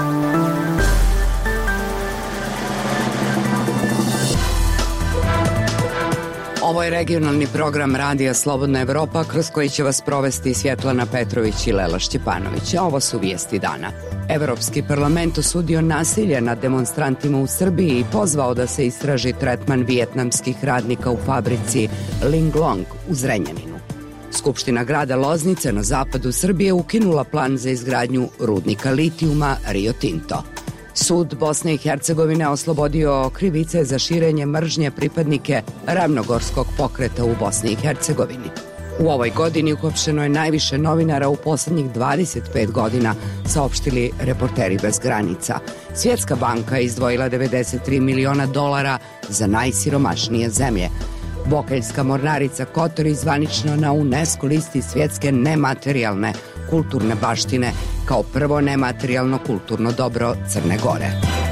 Ovo je regionalni program Radija Slobodna Evropa kroz koji će vas provesti Svjetlana Petrović i Lela Šćepanović. Ovo su vijesti dana. Evropski parlament osudio nasilje nad demonstrantima u Srbiji i pozvao da se istraži tretman vijetnamskih radnika u fabrici Linglong u Zrenjaninu. Skupština grada Loznice na zapadu Srbije ukinula plan za izgradnju rudnika litijuma Rio Tinto. Sud Bosne i Hercegovine oslobodio krivice za širenje mržnje pripadnike Ravnogorskog pokreta u Bosni i Hercegovini. U ovoj godini uhapšeno je najviše novinara u poslednjih 25 godina, saopštili Reporteri bez granica. Svjetska banka je izdvojila $93 miliona za najsiromašnije zemlje. Bokeljska mornarica Kotor je zvanično na UNESCO listi svjetske nematerijalne kulturne baštine kao prvo nematerijalno kulturno dobro Crne Gore.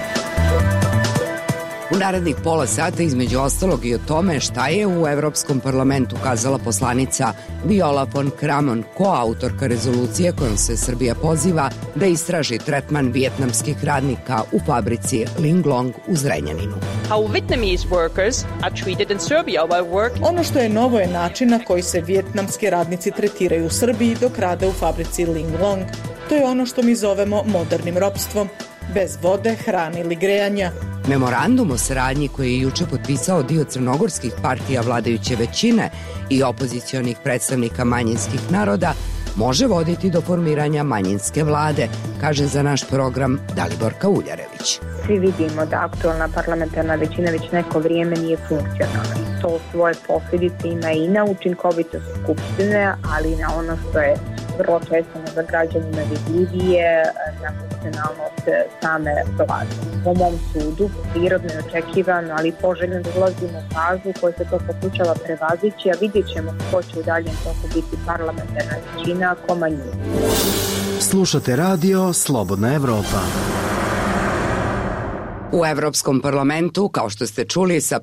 U narednih pola sata između ostalog i o tome šta je u Evropskom parlamentu kazala poslanica Viola von Kramon, koautorka rezolucije kojom se Srbija poziva da istraži tretman vijetnamskih radnika u fabrici Linglong u Zrenjaninu. Ono što je novo je način na koji se vijetnamski radnici tretiraju u Srbiji dok rade u fabrici Linglong. To je ono što mi zovemo modernim ropstvom, bez vode, hrane ili grejanja. Memorandum o saradnji koji je juče potpisao dio crnogorskih partija vladajuće većine i opozicionih predstavnika manjinskih naroda može voditi do formiranja manjinske vlade, kaže za naš program Daliborka Uljarević. Svi vidimo da aktualna parlamentarna većina već neko vrijeme nije funkcionalna. To svoje posljedice ima i na učinkovitost Skupštine, ali i na ono što je vrlo često za građanima vidljivije, na funkcionalnost same vlade. Po mom sudu, prirodno je očekivano, ali poželjno da ulazimo u fazu koja se to pokušava prevazići, a vidjet ćemo ko će u daljem toku biti parlamentarna većina, ko manjina. Slušate radio Slobodna Evropa. U Evropskom parlamentu, kao što ste čuli, sa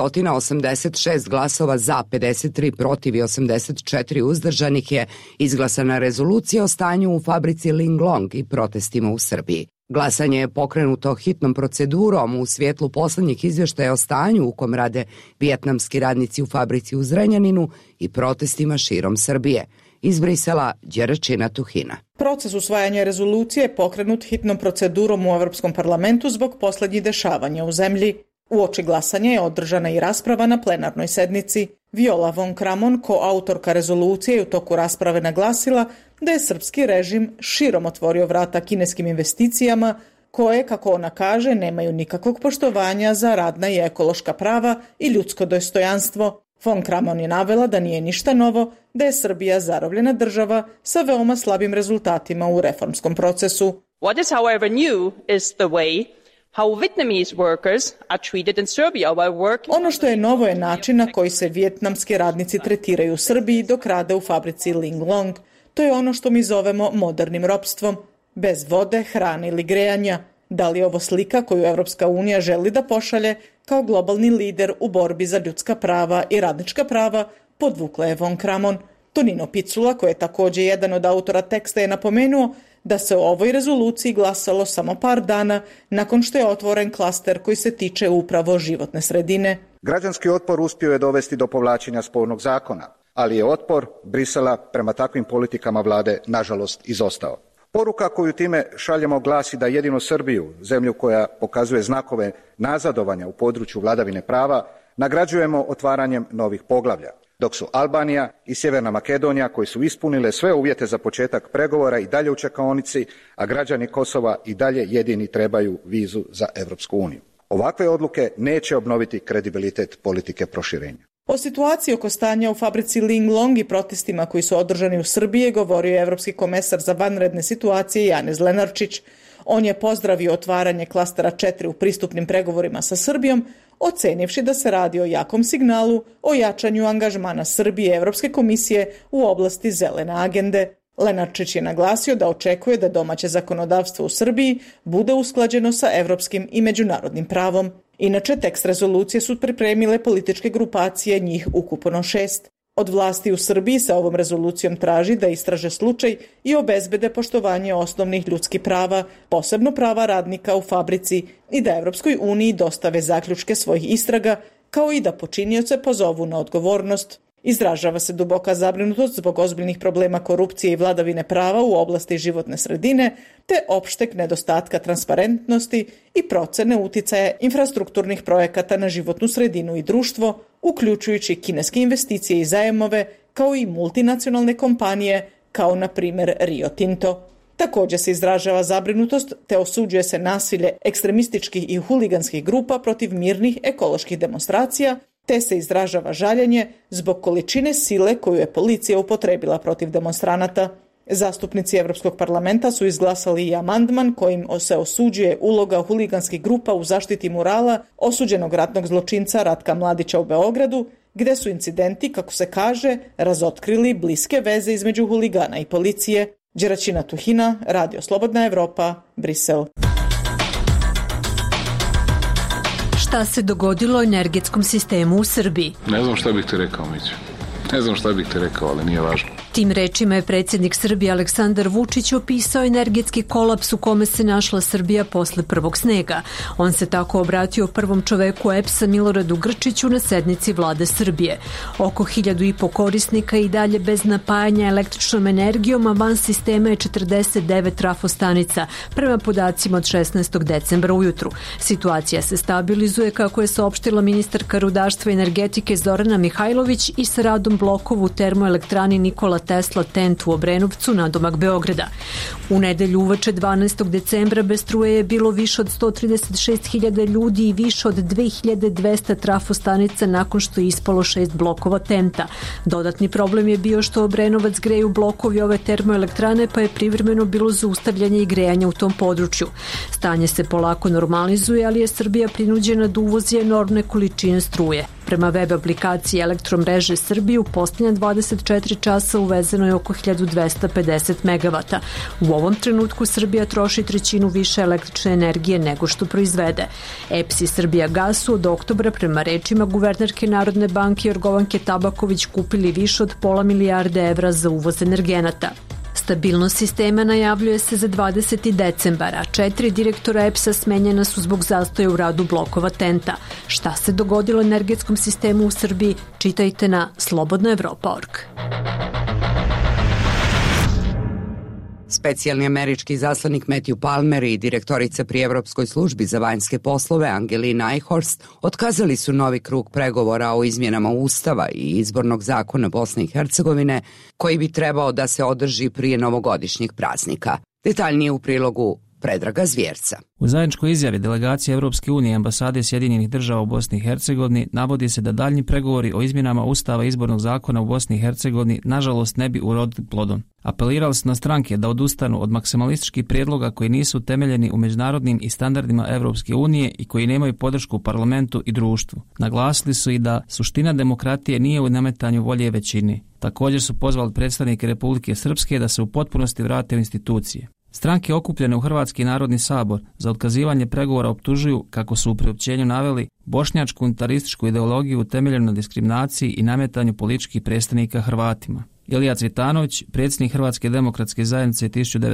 586 glasova za, 53 protiv i 84 uzdržanih je izglasana rezolucija o stanju u fabrici Linglong i protestima u Srbiji. Glasanje je pokrenuto hitnom procedurom u svjetlu poslednjih izvještaja o stanju u kom rade vijetnamski radnici u fabrici u Zrenjaninu i protestima širom Srbije. Iz Brisela, Đeračina Tuhina. Proces usvajanja rezolucije je pokrenut hitnom procedurom u Evropskom parlamentu zbog poslednjih dešavanja u zemlji. Uoči glasanja je održana i rasprava na plenarnoj sednici. Viola von Kramon, koautorka rezolucije, je u toku rasprave naglasila da je srpski režim širom otvorio vrata kineskim investicijama koje, kako ona kaže, nemaju nikakvog poštovanja za radna i ekološka prava i ljudsko dostojanstvo. Von Kramon je navela da nije ništa novo, da je Srbija zarobljena država sa veoma slabim rezultatima u reformskom procesu. What is however new is the way how Vietnamese workers are treated in Serbia while working. Ono što je novo je način na koji se vijetnamski radnici tretiraju u Srbiji dok rade u fabrici Linglong. To je ono što mi zovemo modernim ropstvom, bez vode, hrane ili grejanja. Da li je ovo slika koju Evropska unija želi da pošalje kao globalni lider u borbi za ljudska prava i radnička prava, podvukla je von Kramon. Tonino Picula, koji je također jedan od autora teksta, je napomenuo da se o ovoj rezoluciji glasalo samo par dana nakon što je otvoren klaster koji se tiče upravo životne sredine. Građanski otpor uspio je dovesti do povlačenja spornog zakona, ali je otpor Brisela prema takvim politikama vlade nažalost izostao. Poruka koju time šaljemo glasi da jedino Srbiju, zemlju koja pokazuje znakove nazadovanja u području vladavine prava, nagrađujemo otvaranjem novih poglavlja, dok su Albanija i Sjeverna Makedonija, koji su ispunile sve uvjete za početak pregovora, i dalje u čekaonici, a građani Kosova i dalje jedini trebaju vizu za Evropsku uniju. Ovakve odluke neće obnoviti kredibilitet politike proširenja. O situaciji oko stanja u fabrici Linglong i protestima koji su održani u Srbiji govorio je Evropski komesar za vanredne situacije Janez Lenarčić. On je pozdravio otvaranje klastera 4 u pristupnim pregovorima sa Srbijom, ocenivši da se radi o jakom signalu o jačanju angažmana Srbije i Evropske komisije u oblasti zelene agende. Lenarčić je naglasio da očekuje da domaće zakonodavstvo u Srbiji bude usklađeno sa evropskim i međunarodnim pravom. Inače, tekst rezolucije su pripremile političke grupacije, njih ukupno 6. Od vlasti u Srbiji sa ovom rezolucijom traži da istraže slučaj i obezbede poštovanje osnovnih ljudskih prava, posebno prava radnika u fabrici, i da Evropskoj uniji dostave zaključke svojih istraga, kao i da počinioce pozovu na odgovornost. Izražava se duboka zabrinutost zbog ozbiljnih problema korupcije i vladavine prava u oblasti životne sredine, te opšteg nedostatka transparentnosti i procene uticaja infrastrukturnih projekata na životnu sredinu i društvo, uključujući kineske investicije i zajmove, kao i multinacionalne kompanije, kao na primjer Rio Tinto. Također se izražava zabrinutost te osuđuje se nasilje ekstremističkih i huliganskih grupa protiv mirnih ekoloških demonstracija, te se izražava žaljenje zbog količine sile koju je policija upotrebila protiv demonstranata. Zastupnici Evropskog parlamenta su izglasali i amandman kojim se osuđuje uloga huliganskih grupa u zaštiti murala osuđenog ratnog zločinca Ratka Mladića u Beogradu, gde su incidenti, kako se kaže, razotkrili bliske veze između huligana i policije. Đeraćina Tuhina, Radio Slobodna Evropa, Brisel. Šta se dogodilo energetskom sistemu u Srbiji? Ne znam šta bih ti rekao, Miću. Ne znam šta bih ti rekao, ali nije važno. Tim rečima je predsjednik Srbije Aleksandar Vučić opisao energetski kolaps u kome se našla Srbija posle prvog snega. On se tako obratio prvom čoveku EPS-a Miloradu Grčiću na sednici vlade Srbije. Oko 1.500 korisnika i dalje bez napajanja električnom energijom, a van sistema je 49 trafostanica, prema podacima od 16. decembra ujutru. Situacija se stabilizuje, kako je saopštila ministarka rudarstva i energetike Zorana Mihajlović, i sa radom blokova u termoelektrani Nikola Tesla Tent u Obrenovcu, nadomak Beograda. U nedelju uveče 12. decembra bez struje je bilo više od 136.000 ljudi i više od 2.200 trafostanica nakon što je ispalo 6 blokova Tenta. Dodatni problem je bio što Obrenovac greju blokovi ove termoelektrane, pa je privremeno bilo zaustavljanje i grejanja u tom području. Stanje se polako normalizuje, ali je Srbija prinuđena da uvozi enormne količine struje. Prema web aplikaciji Elektromreže Srbije u posljednja 24 časa uvezeno je oko 1250 megavata. U ovom trenutku Srbija troši trećinu više električne energije nego što proizvede. EPS i Srbija Gas su od oktobra, prema rečima guvernerke Narodne banke Jorgovanke Tabaković, kupili više od £500 milijarde za uvoz energenata. Stabilnost sistema najavljuje se za 20. decembara. 4 direktora EPS-a smenjena su zbog zastoja u radu blokova Tenta. Šta se dogodilo energetskom sistemu u Srbiji? Čitajte na slobodnaevropa.org. Specijalni američki izaslanik Matthew Palmer i direktorica pri Evropskoj službi za vanjske poslove Angelina Eichhorst otkazali su novi krug pregovora o izmjenama Ustava i izbornog zakona Bosne i Hercegovine, koji bi trebao da se održi prije novogodišnjeg praznika. Detaljnije u prilogu Predraga Zvjerca. U zajedničkoj izjavi delegacije Evropske unije i ambasade Sjedinjenih država u Bosni i Hercegovini navodi se da daljnji pregovori o izmjenama Ustava i izbornog zakona u Bosni i Hercegovini nažalost ne bi urodili plodom. Apelirali su na stranke da odustanu od maksimalističkih prijedloga koji nisu utemeljeni u međunarodnim i standardima Evropske unije i koji nemaju podršku u parlamentu i društvu. Naglasili su i da suština demokratije nije u nametanju volje većini. Također su pozvali predstavnike Republike Srpske da se u potpunosti vrate u institucije. Stranke okupljene u Hrvatski narodni sabor za otkazivanje pregovora optužuju, kako su u priopćenju naveli, bošnjačku unitarističku ideologiju utemeljenu na diskriminaciji i nametanju političkih predstavnika Hrvatima. Ilija Cvitanović, predsjednik Hrvatske demokratske zajednice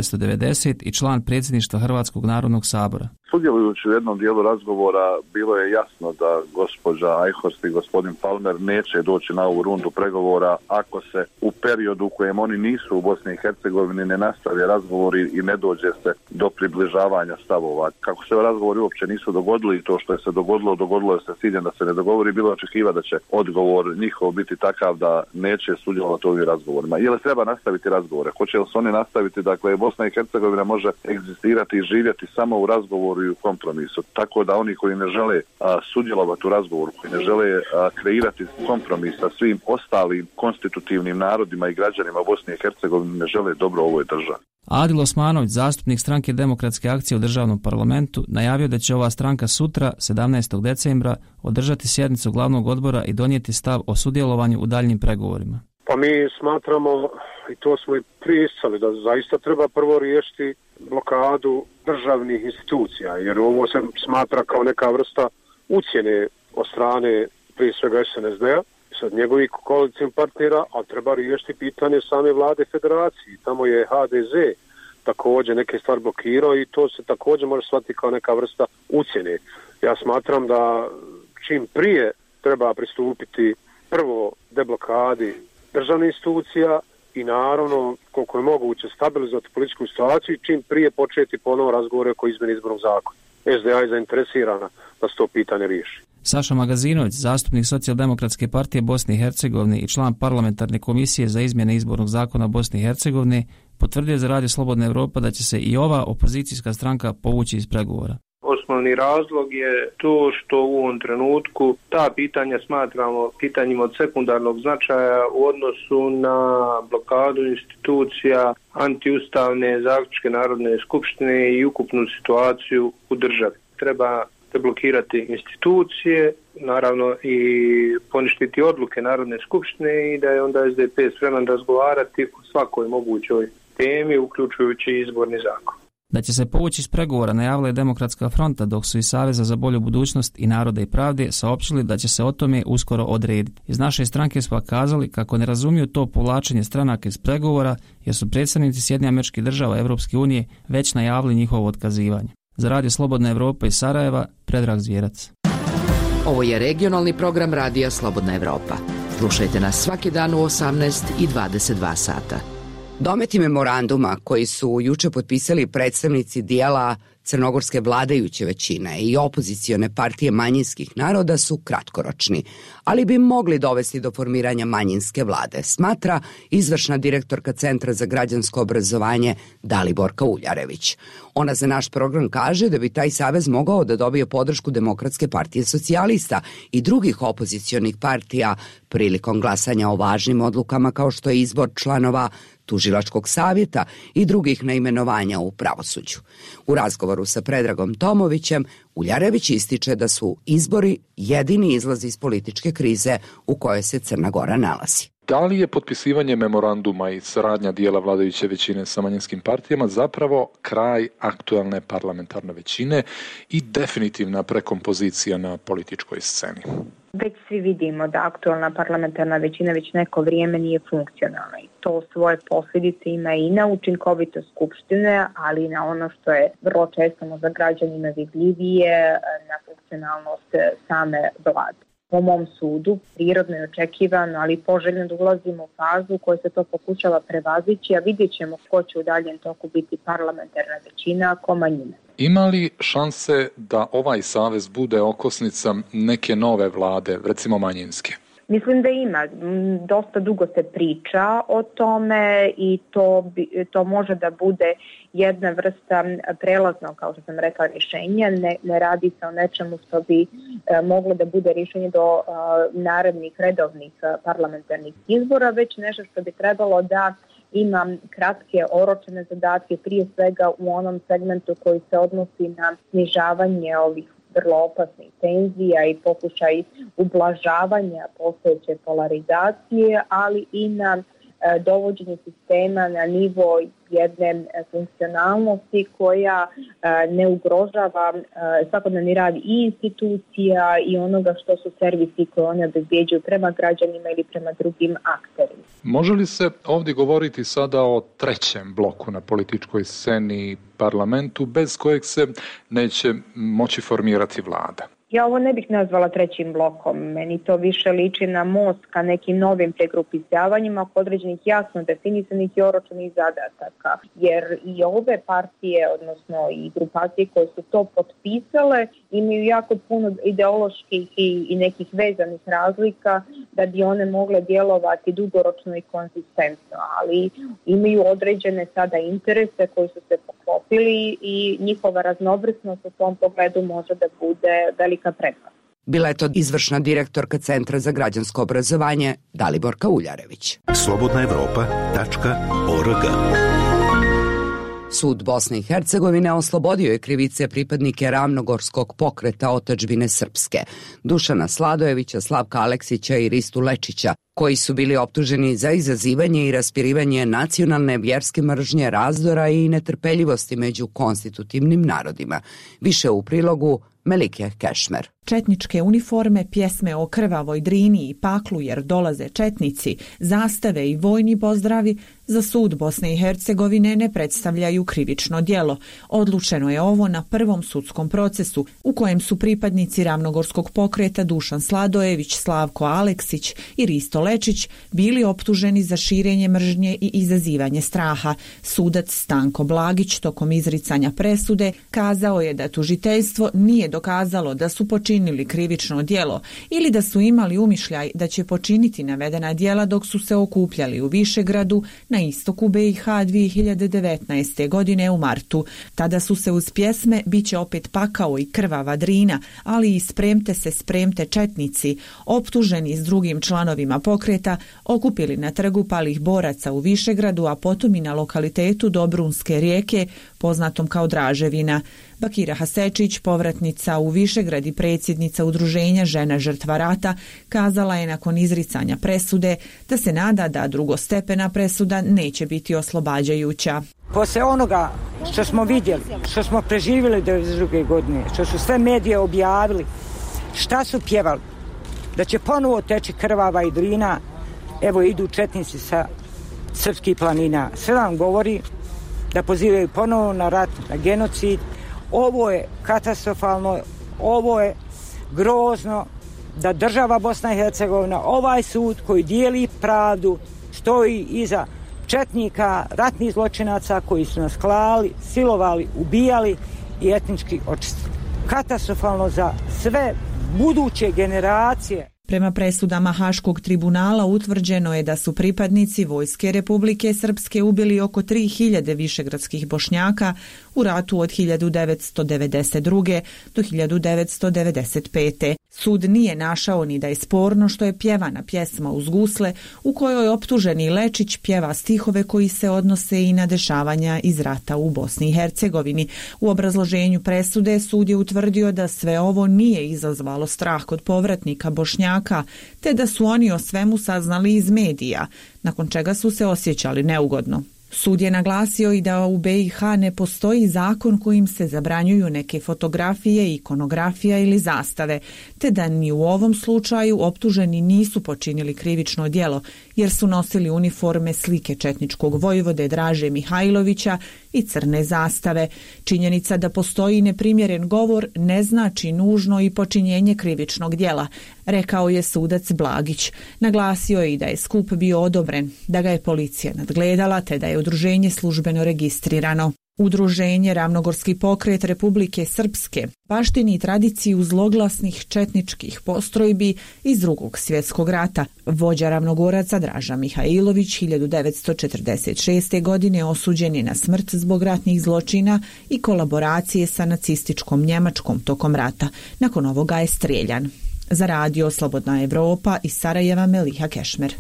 1990 i član predsjedništva Hrvatskog narodnog sabora. Sudjelujući u jednom dijelu razgovora bilo je jasno da gospođa Eichhorst i gospodin Palmer neće doći na ovu rundu pregovora ako se u periodu u kojem oni nisu u Bosni i Hercegovini ne nastave razgovori i ne dođe se do približavanja stavova. Kako se razgovori uopće nisu dogodili i to što je se dogodilo je se ciljem da se ne dogovori, bilo očekiva da će odgovor njihov biti takav da neće sudjelovati u ovim razgovorima. Ili treba nastaviti razgovore? Hoće li se oni nastaviti? Dakle, Bosna i Hercegovina može egzistirati i živjeti samo u razgovoru i u kompromisu. Tako da oni koji ne žele sudjelovati u razgovoru, koji ne žele kreirati kompromis sa svim ostalim konstitutivnim narodima i građanima Bosne i Hercegovine, ne žele dobro ovoj državi. Adil Osmanović, zastupnik stranke Demokratske akcije u državnom parlamentu, najavio da će ova stranka sutra, 17. decembra, održati sjednicu glavnog odbora i donijeti stav o sudjelovanju u daljnjim pregovorima. Pa mi smatramo, i to smo i prisali, da zaista treba prvo riješiti blokadu državnih institucija, jer ovo se smatra kao neka vrsta ucjene od strane prije svega SNSD-a sad njegovih koalicijnih partnera, a treba riješiti pitanje same vlade federacije. Tamo je HDZ također neke stvari blokirao i to se također može shvatiti kao neka vrsta ucjene. Ja smatram da čim prije treba pristupiti prvo deblokadi državnih institucija i naravno koliko je moguće stabilizovati političku situaciju i čim prije početi ponovo razgovore oko izmjene izbornog zakona. SDA je zainteresirana da se to pitanje riješi. Saša Magazinović, zastupnik Socijaldemokratske partije Bosne i Hercegovine i član parlamentarne komisije za izmjene izbornog zakona Bosne i Hercegovine, potvrdio za Radio Slobodna Evropa da će se i ova opozicijska stranka povući iz pregovora. Osnovni razlog je to što u ovom trenutku ta pitanja smatramo pitanjima od sekundarnog značaja u odnosu na blokadu institucija, antiustavne zaključke Narodne skupštine i ukupnu situaciju u državi. Treba deblokirati institucije, naravno i poništiti odluke Narodne skupštine i da je onda SDP spreman razgovarati o svakoj mogućoj temi, uključujući izborni zakon. Da će se povući iz pregovora najavila je Demokratska fronta, dok su iz Saveza za bolju budućnost i Naroda i pravde saopćili da će se o tome uskoro odrediti. Iz naše stranke su kazali kako ne razumiju to povlačenje stranaka iz pregovora jer su predstavnici Sjedinjenih Američkih Država Evropske unije već najavili njihovo otkazivanje. Za Radio Slobodna Evropa iz Sarajeva, Predrag Zvjerac. Ovo je regionalni program Radija Slobodna Evropa. Slušajte nas svaki dan u 18 i 22 sata. Dometi memoranduma koji su juče potpisali predstavnici dijela crnogorske vladajuće većine i opozicione partije manjinskih naroda su kratkoročni, ali bi mogli dovesti do formiranja manjinske vlade, smatra izvršna direktorka Centra za građansko obrazovanje Daliborka Uljarević. Ona za naš program kaže da bi taj savez mogao da dobije podršku Demokratske partije socijalista i drugih opozicionih partija prilikom glasanja o važnim odlukama kao što je izbor članova Tužilačkog savjeta i drugih naimenovanja u pravosuđu. U razgovoru sa Predragom Tomovićem, Uljarević ističe da su izbori jedini izlaz iz političke krize u kojoj se Crna Gora nalazi. Da li je potpisivanje memoranduma i saradnja dijela vladajuće većine sa manjinskim partijama zapravo kraj aktualne parlamentarne većine i definitivna prekompozicija na političkoj sceni? Već svi vidimo da aktualna parlamentarna većina već neko vrijeme nije funkcionalna i to svoje posljedice ima i na učinkovitost skupštine, ali i na ono što je vrlo često za građanima vidljivije, na funkcionalnost same vlade. Po mom sudu, prirodno je očekivano, ali poželjno da ulazimo u fazu u kojoj se to pokušava prevazići, a vidjet ćemo ko će u daljem toku biti parlamentarna većina, a ko manjina. Ima li šanse da ovaj savez bude okosnica neke nove vlade, recimo manjinske? Mislim da ima. Dosta dugo se priča o tome i to može da bude jedna vrsta prelaznog, kao što sam rekla, rješenja. Ne radi se o nečemu što bi moglo da bude rješenje do narednih redovnih parlamentarnih izbora, već nešto što bi trebalo da ima kratke oročene zadatke, prije svega u onom segmentu koji se odnosi na snižavanje ovih vrlo opasnih tenzija i pokušaj ublažavanja postojeće polarizacije, ali i na dovođenje sistema na nivo jedne funkcionalnosti koja ne ugrožava svakodnevni rad i institucija i onoga što su servisi koje one obezbjeđuju prema građanima ili prema drugim akterima. Može li se ovdje govoriti sada o trećem bloku na političkoj sceni parlamentu bez kojeg se neće moći formirati vlada? Ja ovo ne bih nazvala trećim blokom. Meni to više liči na most ka nekim novim pregrupisavanjima oko određenih jasno definisanih i oročenih zadataka. Jer i ove partije, odnosno i grupacije koje su to potpisale, imaju jako puno ideoloških i nekih vezanih razlika da bi one mogle djelovati dugoročno i konzistentno. Ali imaju određene sada interese koji su se poklopili i njihova raznovrsnost u tom pogledu može da bude velika prednost. Bila je to izvršna direktorka Centra za građansko obrazovanje Daliborka Uljarević. slobodnaevropa.org. Sud Bosne i Hercegovine oslobodio je krivice pripadnike Ravnogorskog pokreta Otadžbine Srpske, Dušana Sladojevića, Slavka Aleksića i Ristu Lečića, koji su bili optuženi za izazivanje i raspirivanje nacionalne vjerske mržnje, razdora i netrpeljivosti među konstitutivnim narodima. Više u prilogu Melike Kešmer. Četničke uniforme, pjesme o krvavoj Drini i paklu jer dolaze četnici, zastave i vojni pozdravi za sud Bosne i Hercegovine ne predstavljaju krivično djelo. Odlučeno je ovo na prvom sudskom procesu u kojem su pripadnici Ravnogorskog pokreta Dušan Sladojević, Slavko Aleksić i Risto Lečić bili optuženi za širenje mržnje i izazivanje straha. Sudac Stanko Blagić tokom izricanja presude kazao je da tužiteljstvo nije dokazalo da su počinili krivično djelo ili da su imali umišljaj da će počiniti navedena djela dok su se okupljali u Višegradu na istoku BiH 2019. godine u martu. Tada su se uz pjesme Biće opet pakao i krvava Drina, ali i spremte četnici, optuženi s drugim članovima pokreta, okupili na trgu palih boraca u Višegradu, a potom i na lokalitetu Dobrunske rijeke, poznatom kao Draževina. Bakira Hasečić, povratnica u Višegrad i predsjednica udruženja Žena žrtva rata, kazala je nakon izricanja presude da se nada da drugostepena presuda neće biti oslobađajuća. Posle onoga što smo vidjeli, što smo preživjeli 1992. godine, što su sve medije objavili, šta su pjevali, da će ponovo teći krvava i Drina, evo idu četnici sa srpskih planina. Sve vam govori da pozivaju ponovo na rat, na genocid. Ovo je katastrofalno, ovo je grozno da država Bosna i Hercegovina, ovaj sud koji dijeli pravdu, stoji iza četnika, ratnih zločinaca koji su nas klali, silovali, ubijali i etnički očistili. Katastrofalno za sve buduće generacije. Prema presudama Haškog tribunala utvrđeno je da su pripadnici Vojske Republike Srpske ubili oko 3000 višegradskih Bošnjaka u ratu od 1992. do 1995. Sud nije našao ni da je sporno što je pjevana pjesma uz gusle u kojoj optuženi Lečić pjeva stihove koji se odnose i na dešavanja iz rata u Bosni i Hercegovini. U obrazloženju presude sud je utvrdio da sve ovo nije izazvalo strah kod povratnika Bošnjaka, te da su oni o svemu saznali iz medija, nakon čega su se osjećali neugodno. Sud je naglasio i da u BiH ne postoji zakon kojim se zabranjuju neke fotografije, ikonografija ili zastave, te da ni u ovom slučaju optuženi nisu počinili krivično djelo, jer su nosili uniforme slike četničkog vojvode Draže Mihajlovića i crne zastave. Činjenica da postoji neprimjeren govor ne znači nužno i počinjenje krivičnog djela, rekao je sudac Blagić. Naglasio je i da je skup bio odobren, da ga je policija nadgledala, te da je udruženje službeno registrirano. Udruženje Ravnogorski pokret Republike Srpske baštini tradiciju zloglasnih četničkih postrojbi iz Drugog svjetskog rata. Vođa Ravnogoraca Draža Mihajlović 1946. godine osuđen je na smrt zbog ratnih zločina i kolaboracije sa nacističkom Njemačkom tokom rata. Nakon ovoga je strijeljan. Za radio Slobodna Evropa iz Sarajeva Meliha Kešmer.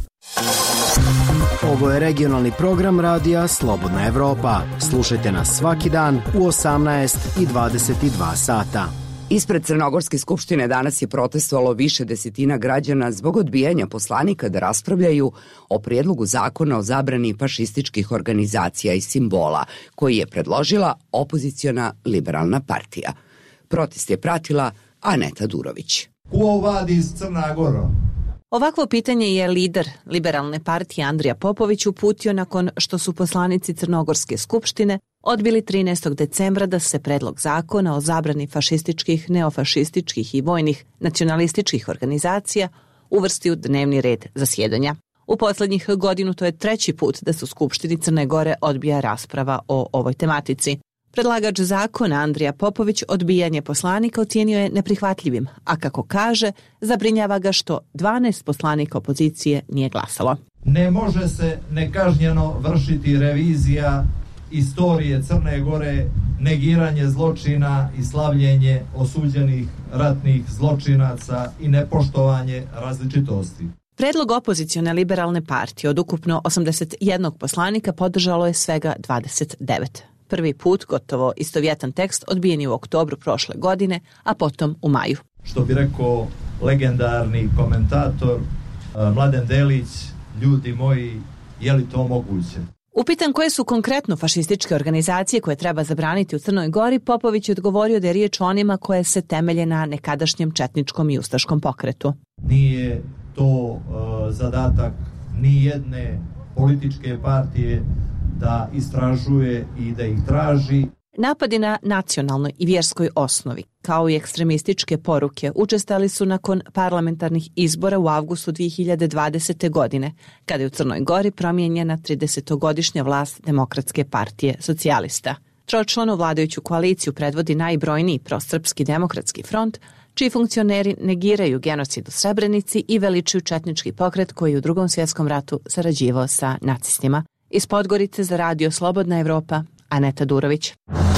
Ovo je regionalni program radija Slobodna Evropa. Slušajte nas svaki dan u 18 i 22 sata. Ispred Crnogorske skupštine danas je protestovalo više desetina građana zbog odbijanja poslanika da raspravljaju o prijedlogu zakona o zabrani fašističkih organizacija i simbola, koji je predložila opoziciona Liberalna partija. Protest je pratila Aneta Durović. Ko vadi iz Crna Gora? Ovakvo pitanje je lider Liberalne partije Andrija Popović uputio nakon što su poslanici Crnogorske skupštine odbili 13. decembra da se predlog zakona o zabrani fašističkih, neofašističkih i vojnih nacionalističkih organizacija uvrsti u dnevni red zasjedanja. U posljednjih godinu to je treći put da se u Skupštini Crne Gore odbija rasprava o ovoj tematici. Predlagač zakona Andrija Popović odbijanje poslanika ocijenio je neprihvatljivim, a kako kaže, zabrinjava ga što 12 poslanika opozicije nije glasalo. Ne može se nekažnjeno vršiti revizija istorije Crne Gore, negiranje zločina i slavljenje osuđenih ratnih zločinaca i nepoštovanje različitosti. Predlog opozicione Liberalne partije od ukupno 81 poslanika podržalo je svega 29. Prvi put gotovo istovjetan tekst odbijen je u oktobru prošle godine, a potom u maju. Što bi rekao legendarni komentator, Mladen Delić, ljudi moji, je li to moguće? Upitan koje su konkretno fašističke organizacije koje treba zabraniti u Crnoj Gori, Popović je odgovorio da je riječ o onima koje se temelje na nekadašnjem četničkom i ustaškom pokretu. Nije to zadatak ni jedne političke partije da istražuje i da ih traži. Napadi na nacionalnoj i vjerskoj osnovi, kao i ekstremističke poruke, učestali su nakon parlamentarnih izbora u avgustu 2020. godine, kada je u Crnoj Gori promijenjena 30-godišnja vlast Demokratske partije socijalista. Tročlanu vladajuću koaliciju predvodi najbrojniji prosrpski demokratski front, čiji funkcioneri negiraju genocid u Srebrenici i veličuju četnički pokret koji je u Drugom svjetskom ratu sarađivao sa nacistima. Iz Podgorice za Radio Slobodna Evropa, Aneta Durović.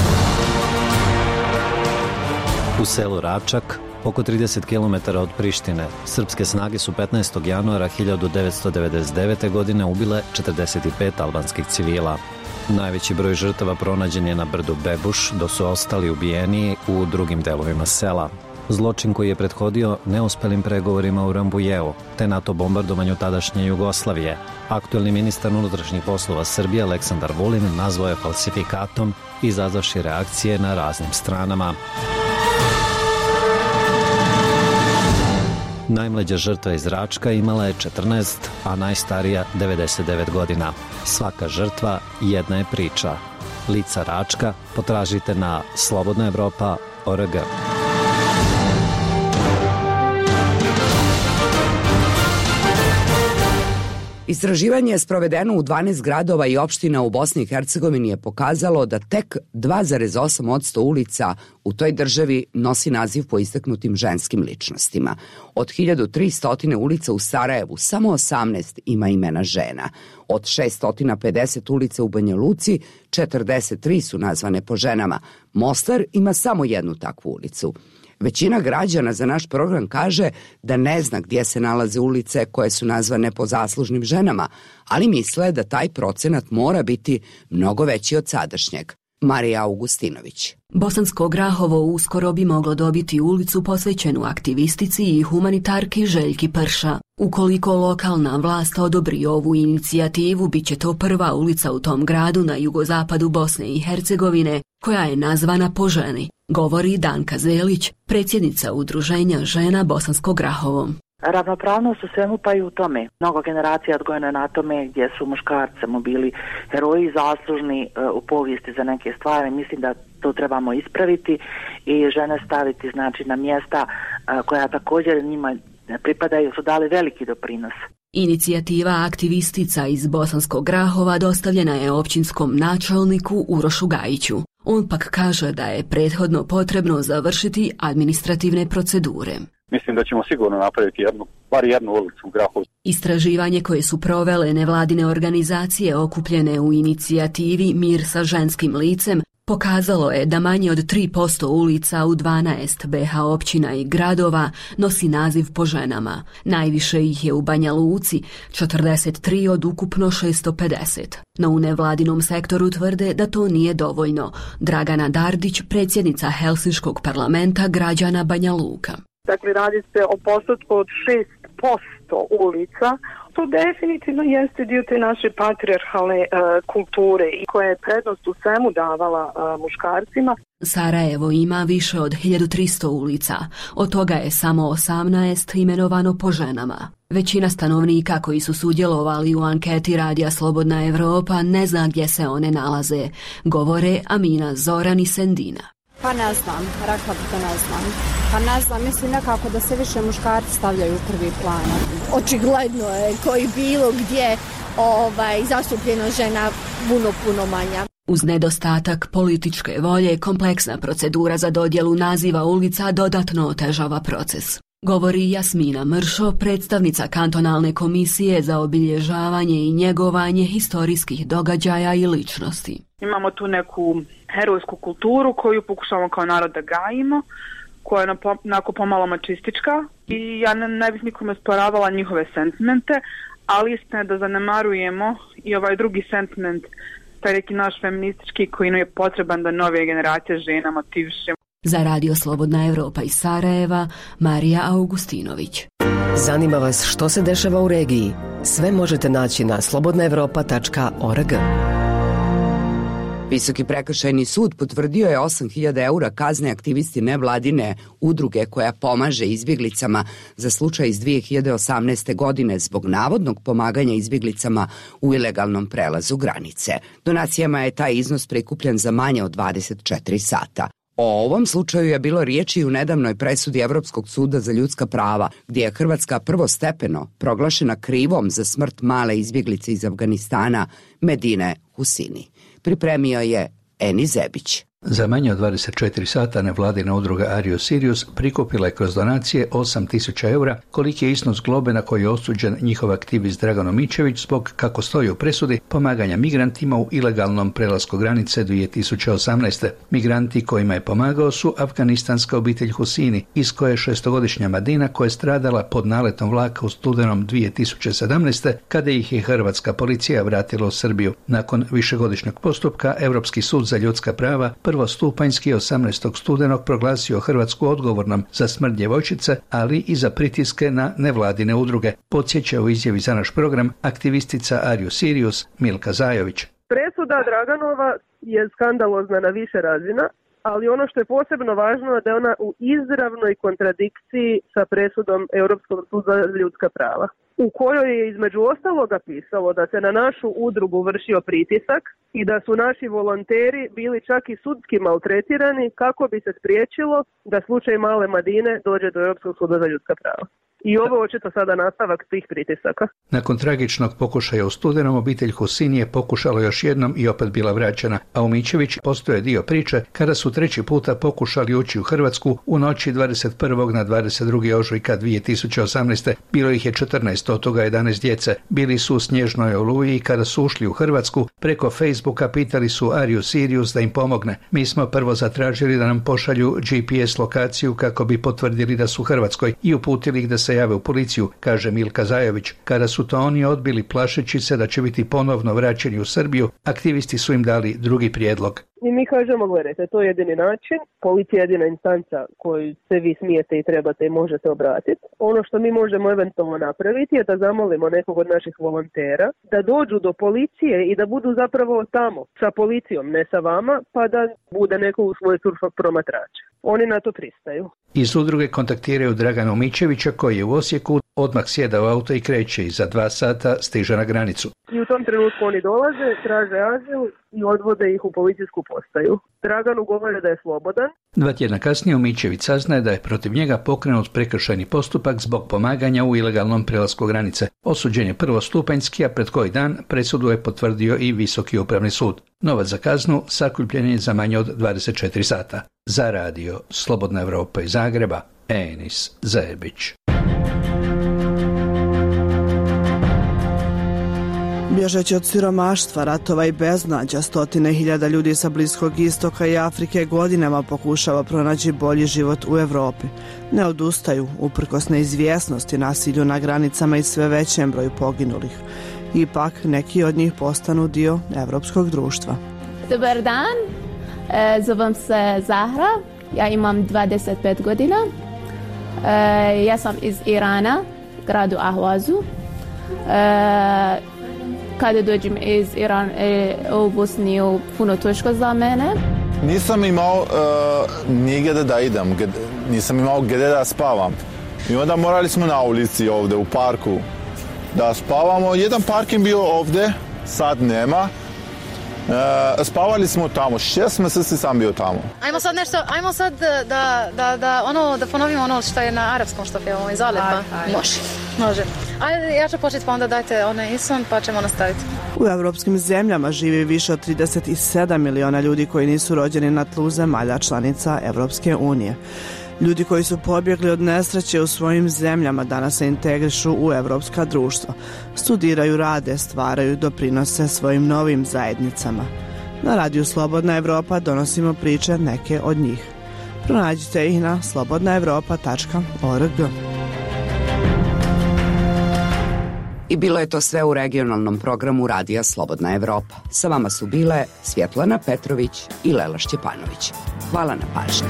U selu Račak, oko 30 km od Prištine, srpske snage su 15. januara 1999. godine ubile 45 albanskih civila. Najveći broj žrtava pronađen je na brdu Bebuš, dok su ostali ubijeni u drugim delovima sela. Zločin koji je prethodio neuspelim pregovorima u Rambujeu, te NATO bombardovanju tadašnje Jugoslavije. Aktuelni ministar unutrašnjih poslova Srbije Aleksandar Vulin nazvao je falsifikatom, izazvavši reakcije na raznim stranama. Najmlađa žrtva iz Račka imala je 14, a najstarija 99 godina. Svaka žrtva jedna je priča. Lica Račka potražite na slobodnaevropa.org. Istraživanje je sprovedeno u 12 gradova i opština u Bosni i Hercegovini je pokazalo da tek 2,8% ulica u toj državi nosi naziv po istaknutim ženskim ličnostima. Od 1300 ulica u Sarajevu samo 18 ima imena žena. Od 650 ulica u Banja Luci 43 su nazvane po ženama. Mostar ima samo jednu takvu ulicu. Većina građana za naš program kaže da ne zna gdje se nalaze ulice koje su nazvane po zaslužnim ženama, ali misle da taj procenat mora biti mnogo veći od sadašnjeg. Marija Augustinović. Bosansko Grahovo uskoro bi moglo dobiti ulicu posvećenu aktivistici i humanitarki Željki Prša. Ukoliko lokalna vlast odobri ovu inicijativu, bit će to prva ulica u tom gradu na jugozapadu Bosne i Hercegovine koja je nazvana po ženi, govori Danka Zelić, predsjednica Udruženja žena Bosansko Grahovo. Ravnopravnost u svemu pa i u tome. Mnogo generacija odgojeno na tome gdje su muškarci samo bili heroji zaslužni u povijesti za neke stvari. Mislim da to trebamo ispraviti i žene staviti znači na mjesta koja također njima pripadaju, su dali veliki doprinos. Inicijativa aktivistica iz Bosanskog Grahova dostavljena je općinskom načelniku Urošu Gajiću. On pak kaže da je prethodno potrebno završiti administrativne procedure. Mislim da ćemo sigurno napraviti bar jednu ulicu u Grahovu. Istraživanje koje su provele nevladine organizacije okupljene u inicijativi Mir sa ženskim licem pokazalo je da manje od 3% ulica u 12 BH općina i gradova nosi naziv po ženama. Najviše ih je u Banja Luci, 43 od ukupno 650. No u nevladinom sektoru tvrde da to nije dovoljno. Dragana Dardić, predsjednica Helsinškog parlamenta građana Banja Luka. Dakle, radi se o postotku od 6% ulica. To definitivno jeste dio te naše patrijarhalne kulture i koja je prednost u svemu davala muškarcima. Sarajevo ima više od 1300 ulica, od toga je samo 18 imenovano po ženama. Većina stanovnika koji su sudjelovali u anketi Radija Slobodna Evropa ne zna gdje se one nalaze, govore Amina, Zoran i Sendina. Pa ne znam, rekla bih da ne znam. Pa ne znam, mislim nekako da se više muškarci stavljaju u prvi plan. Očigledno je koji bilo gdje zastupljena žena puno manja. Uz nedostatak političke volje, kompleksna procedura za dodjelu naziva ulica dodatno otežava proces. Govori Jasmina Mršo, predstavnica kantonalne komisije za obilježavanje i njegovanje historijskih događaja i ličnosti. Imamo tu neku herojsku kulturu koju pokušavamo kao narod da gajimo, koja je onako pomalo mačistička i ja ne bih nikome sporavala njihove sentimente, ali istina je da zanemarujemo i ovaj drugi sentiment, taj neki naš feministički koji nam je potreban da nove generacije žena motivišemo. Za Radio Slobodna Evropa iz Sarajeva, Marija Augustinović. Zanima vas što se dešava u regiji? Sve možete naći na slobodnaevropa.org. Visoki prekršajni sud potvrdio je 8.000 eura kazne aktivisti nevladine udruge koja pomaže izbjeglicama za slučaj iz 2018. godine zbog navodnog pomaganja izbjeglicama u ilegalnom prelazu granice. Donacijama je taj iznos prikupljen za manje od 24 sata. O ovom slučaju je bilo riječi u nedavnoj presudi Evropskog suda za ljudska prava, gdje je Hrvatska prvostepeno proglašena krivom za smrt male izbjeglice iz Afganistana Medine Husini. Pripremio je Eni Zebić. Za manje od 24 sata nevladina udruga Ario Sirius prikupila je kroz donacije 8.000 eura, koliki je iznos globe na koji je osuđen njihov aktivist Dragan Mičević zbog, kako stoji u presudi, pomaganja migrantima u ilegalnom prelasku granice 2018. Migranti kojima je pomagao su afganistanska obitelj Husini, iz koje je 6-godišnja Madina koja je stradala pod naletom vlaka u studenom 2017. kada ih je hrvatska policija vratila u Srbiju. Nakon višegodišnjeg postupka, Europski sud za ljudska prava prvostupanjski 18. studenog proglasio Hrvatsku odgovornom za smrt djevojčice, ali i za pritiske na nevladine udruge, podsjeća u izjavi za naš program aktivistica Ario Sirius Milka Zajović. Presuda Draganova je skandalozna na više razina, ali ono što je posebno važno je da je ona u izravnoj kontradikciji sa presudom Europskog suda za ljudska prava, u kojoj je između ostaloga pisalo da se na našu udrugu vršio pritisak i da su naši volonteri bili čak i sudski maltretirani kako bi se spriječilo da slučaj male Madine dođe do Europskog suda za ljudska prava. I ovo je očito sada nastavak tih pritisaka. Nakon tragičnog pokušaja u studenom, obitelj Husini je pokušala još jednom i opet bila vraćena, a Umićević postoje dio priče kada su treći puta pokušali ući u Hrvatsku u noći 21. na 22. ožujka 2018. Bilo ih je 14, od toga 11 djece. Bili su u snježnoj oluji i kada su ušli u Hrvatsku, preko Facebooka pitali su Ario Sirius da im pomogne. Mi smo prvo zatražili da nam pošalju GPS lokaciju kako bi potvrdili da su u Hrvatskoj i uputili ih da se jave u policiju, kaže Milka Zajović. Kada su to oni odbili plašeći se da će biti ponovno vraćeni u Srbiju, aktivisti su im dali drugi prijedlog. I mi kažemo, gledajte, to je jedini način, policija je jedina instanca koju se vi smijete i trebate i možete obratiti. Ono što mi možemo eventualno napraviti je da zamolimo nekog od naših volontera da dođu do policije i da budu zapravo tamo sa policijom, ne sa vama, pa da bude neko u svoj surf promatrač. Oni na to pristaju. Iz udruge kontaktiraju Dragana Mičevića koji je u Osijeku, odmah sjeda u auto i kreće i za 2 sata stiže na granicu. I u tom trenutku oni dolaze, traže azil i odvode ih u policijsku postaju. Draganu govore da je slobodan. 2 tjedna kasnije Mičević saznaje da je protiv njega pokrenut prekršajni postupak zbog pomaganja u ilegalnom prelasku granice. Osuđen je prvostupanjski, a pred koji dan presudu je potvrdio i Visoki upravni sud. Novac za kaznu sakupljen je za manje od 24 sata. Za radio Slobodna Evropa iz Zagreba, Enis Zebić. Bježeći od siromaštva, ratova i beznađa, stotine hiljada ljudi sa Bliskog istoka i Afrike godinama pokušava pronaći bolji život u Europi. Ne odustaju, uprkos neizvjesnosti, nasilju na granicama i sve većem broju poginulih. Ipak, neki od njih postanu dio evropskog društva. Dobar dan, zovem se Zahra, ja imam 25 godina. Ja sam iz Irana, gradu Ahvazu. Kada dođem iz Irana u Bosniju, puno teško za mene. Nisam imao nigdje da idem, nisam imao gdje da spavam. I onda morali smo na ulici ovdje, u parku, da spavamo. Jedan parking bio ovdje, sad nema. Spavali smo tamo, 6 mjeseci sam bio tamo. Ajmo sad da ponovimo ono što je na arapskom što pjevamo iz Alepa. Može. Ajde, ja ću početi pa onda dajte onaj ison pa ćemo nastaviti. U evropskim zemljama živi više od 37 miliona ljudi koji nisu rođeni na tlu zemalja članica Evropske unije. Ljudi koji su pobjegli od nesreće u svojim zemljama danas se integrišu u evropska društva. Studiraju, rade, stvaraju, doprinose svojim novim zajednicama. Na radiju Slobodna Evropa donosimo priče neke od njih. Pronađite ih na slobodnaevropa.org. I bilo je to sve u regionalnom programu Radija Slobodna Evropa. Sa vama su bile Svjetlana Petrović i Lela Šćepanović. Hvala na pažnji.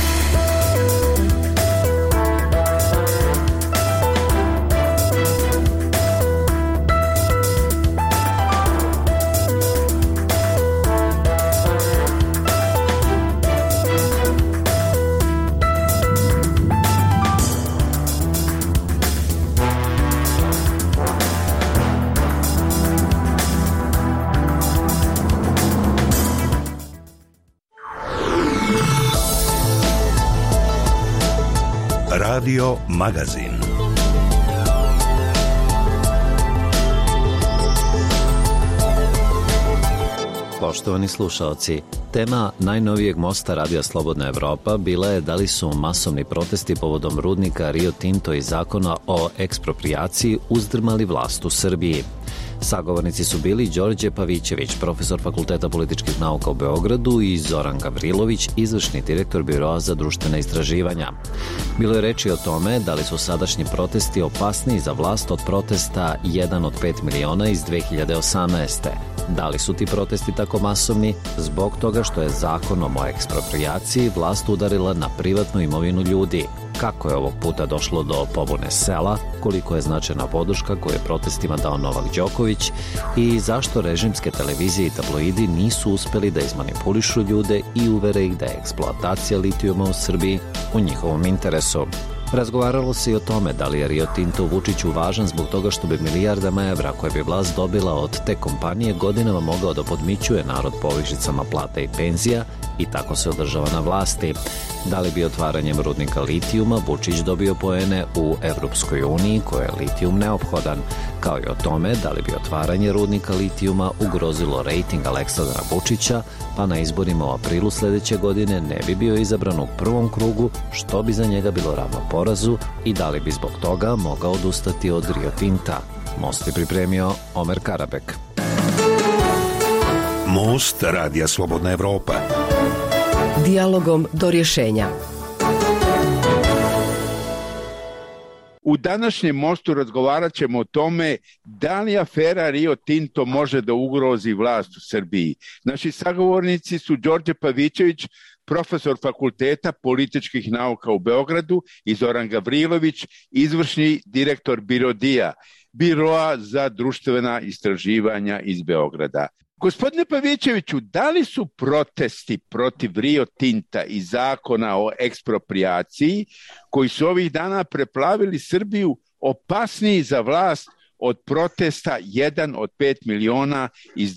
Radio Magazin. Poštovani slušaoci, tema najnovijeg mosta Radija Slobodna Evropa bila je da li su masovni protesti povodom rudnika Rio Tinto i zakona o eksproprijaciji uzdrmali vlast u Srbiji. Sagovornici su bili Đorđe Pavićević, profesor Fakulteta političkih nauka u Beogradu, i Zoran Gavrilović, izvršni direktor Biroa za društvena istraživanja. Bilo je reči o tome da li su sadašnji protesti opasniji za vlast od protesta 1 od 5 miliona iz 2018. Da li su ti protesti tako masovni? Zbog toga što je zakonom o eksproprijaciji vlast udarila na privatnu imovinu ljudi. Kako je ovog puta došlo do pobune sela, koliko je značajna podrška koju je protestima dao Novak Đoković i zašto režimske televizije i tabloidi nisu uspeli da izmanipulišu ljude i uvere ih da je eksploatacija litijuma u Srbiji u njihovom interesu. Razgovaralo se i o tome da li je Rio Tinto Vučiću važan zbog toga što bi milijardama evra koje bi vlast dobila od te kompanije godinama mogao da podmićuje narod povišicama plata i penzija i tako se održava na vlasti. Da li bi otvaranjem rudnika litijuma Vučić dobio poene u Evropskoj uniji koje je litijum neophodan, kao i o tome da li bi otvaranje rudnika litijuma ugrozilo rejting Aleksandra Vučića, pa na izborima u aprilu sledeće godine ne bi bio izabran u prvom krugu, što bi za njega bilo ravno porazu, i da li bi zbog toga mogao odustati od Rio Tinta. Most je pripremio Omer Karabek. Most Radija Slobodna Evropa. Dijalogom do rješenja. U današnjem mostu razgovarat ćemo o tome da li afera Rio Tinto može da ugrozi vlast u Srbiji. Naši sagovornici su Đorđe Pavićević, profesor Fakulteta političkih nauka u Beogradu, i Zoran Gavrilović, izvršni direktor Biroa za društvena istraživanja iz Beograda. Gospodine Pavićeviću, da li su protesti protiv Rio Tinta i zakona o eksproprijaciji, koji su ovih dana preplavili Srbiju, opasniji za vlast od protesta 1 od 5 miliona iz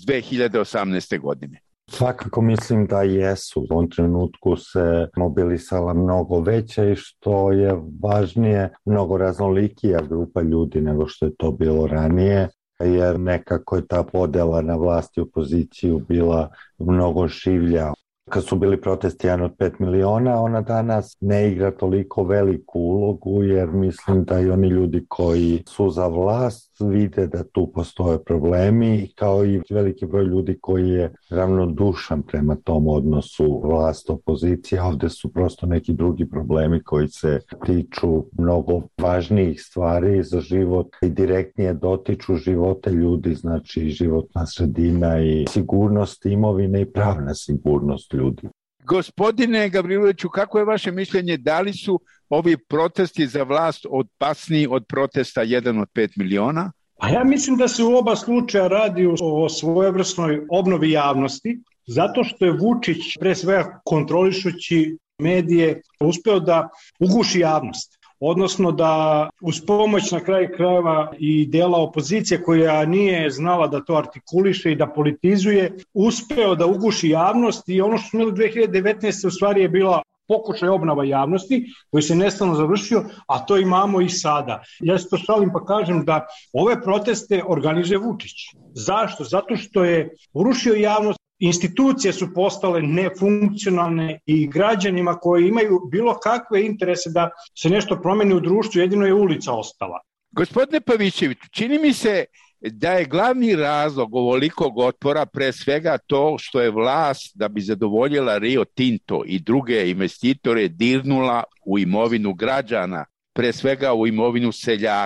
2018. godine? Svakako mislim da jesu. U ovom trenutku se mobilisala mnogo veća i, što je važnije, mnogo raznolikija grupa ljudi nego što je to bilo ranije, jer nekako je ta podela na vlast i opoziciju bila mnogo šivlja. Kad su bili protesti 1 od 5 miliona, ona danas ne igra toliko veliku ulogu, jer mislim da i oni ljudi koji su za vlast vide da tu postoje problemi, kao i veliki broj ljudi koji je ravnodušan prema tom odnosu vlast-opozicija. Ovde su prosto neki drugi problemi koji se tiču mnogo važnijih stvari za život i direktnije dotiču živote ljudi, znači životna sredina i sigurnost imovine i pravna sigurnost ljudi. Gospodine Gavriloviću, kako je vaše mišljenje, da li su ovi protesti za vlast opasniji od protesta 1 od 5 miliona? A ja mislim da se u oba slučaja radi o svojevrsnoj obnovi javnosti, zato što je Vučić, pre svega kontrolišući medije, uspeo da uguši javnost. Odnosno da uz pomoć na kraju krajeva i dela opozicije koja nije znala da to artikuliše i da politizuje, uspeo da uguši javnost, i ono što smo imali 2019. u stvari je bila pokušaj obnova javnosti koji se nestalno završio, a to imamo i sada. Ja se to šalim pa kažem da ove proteste organizuje Vučić. Zašto? Zato što je urušio javnost, institucije su postale nefunkcionalne i građanima koji imaju bilo kakve interese da se nešto promeni u društvu, jedino je ulica ostala. Gospodine Pavićević, čini mi se da je glavni razlog ovolikog otpora pre svega to što je vlast, da bi zadovoljila Rio Tinto i druge investitore, dirnula u imovinu građana, pre svega u imovinu seljaka.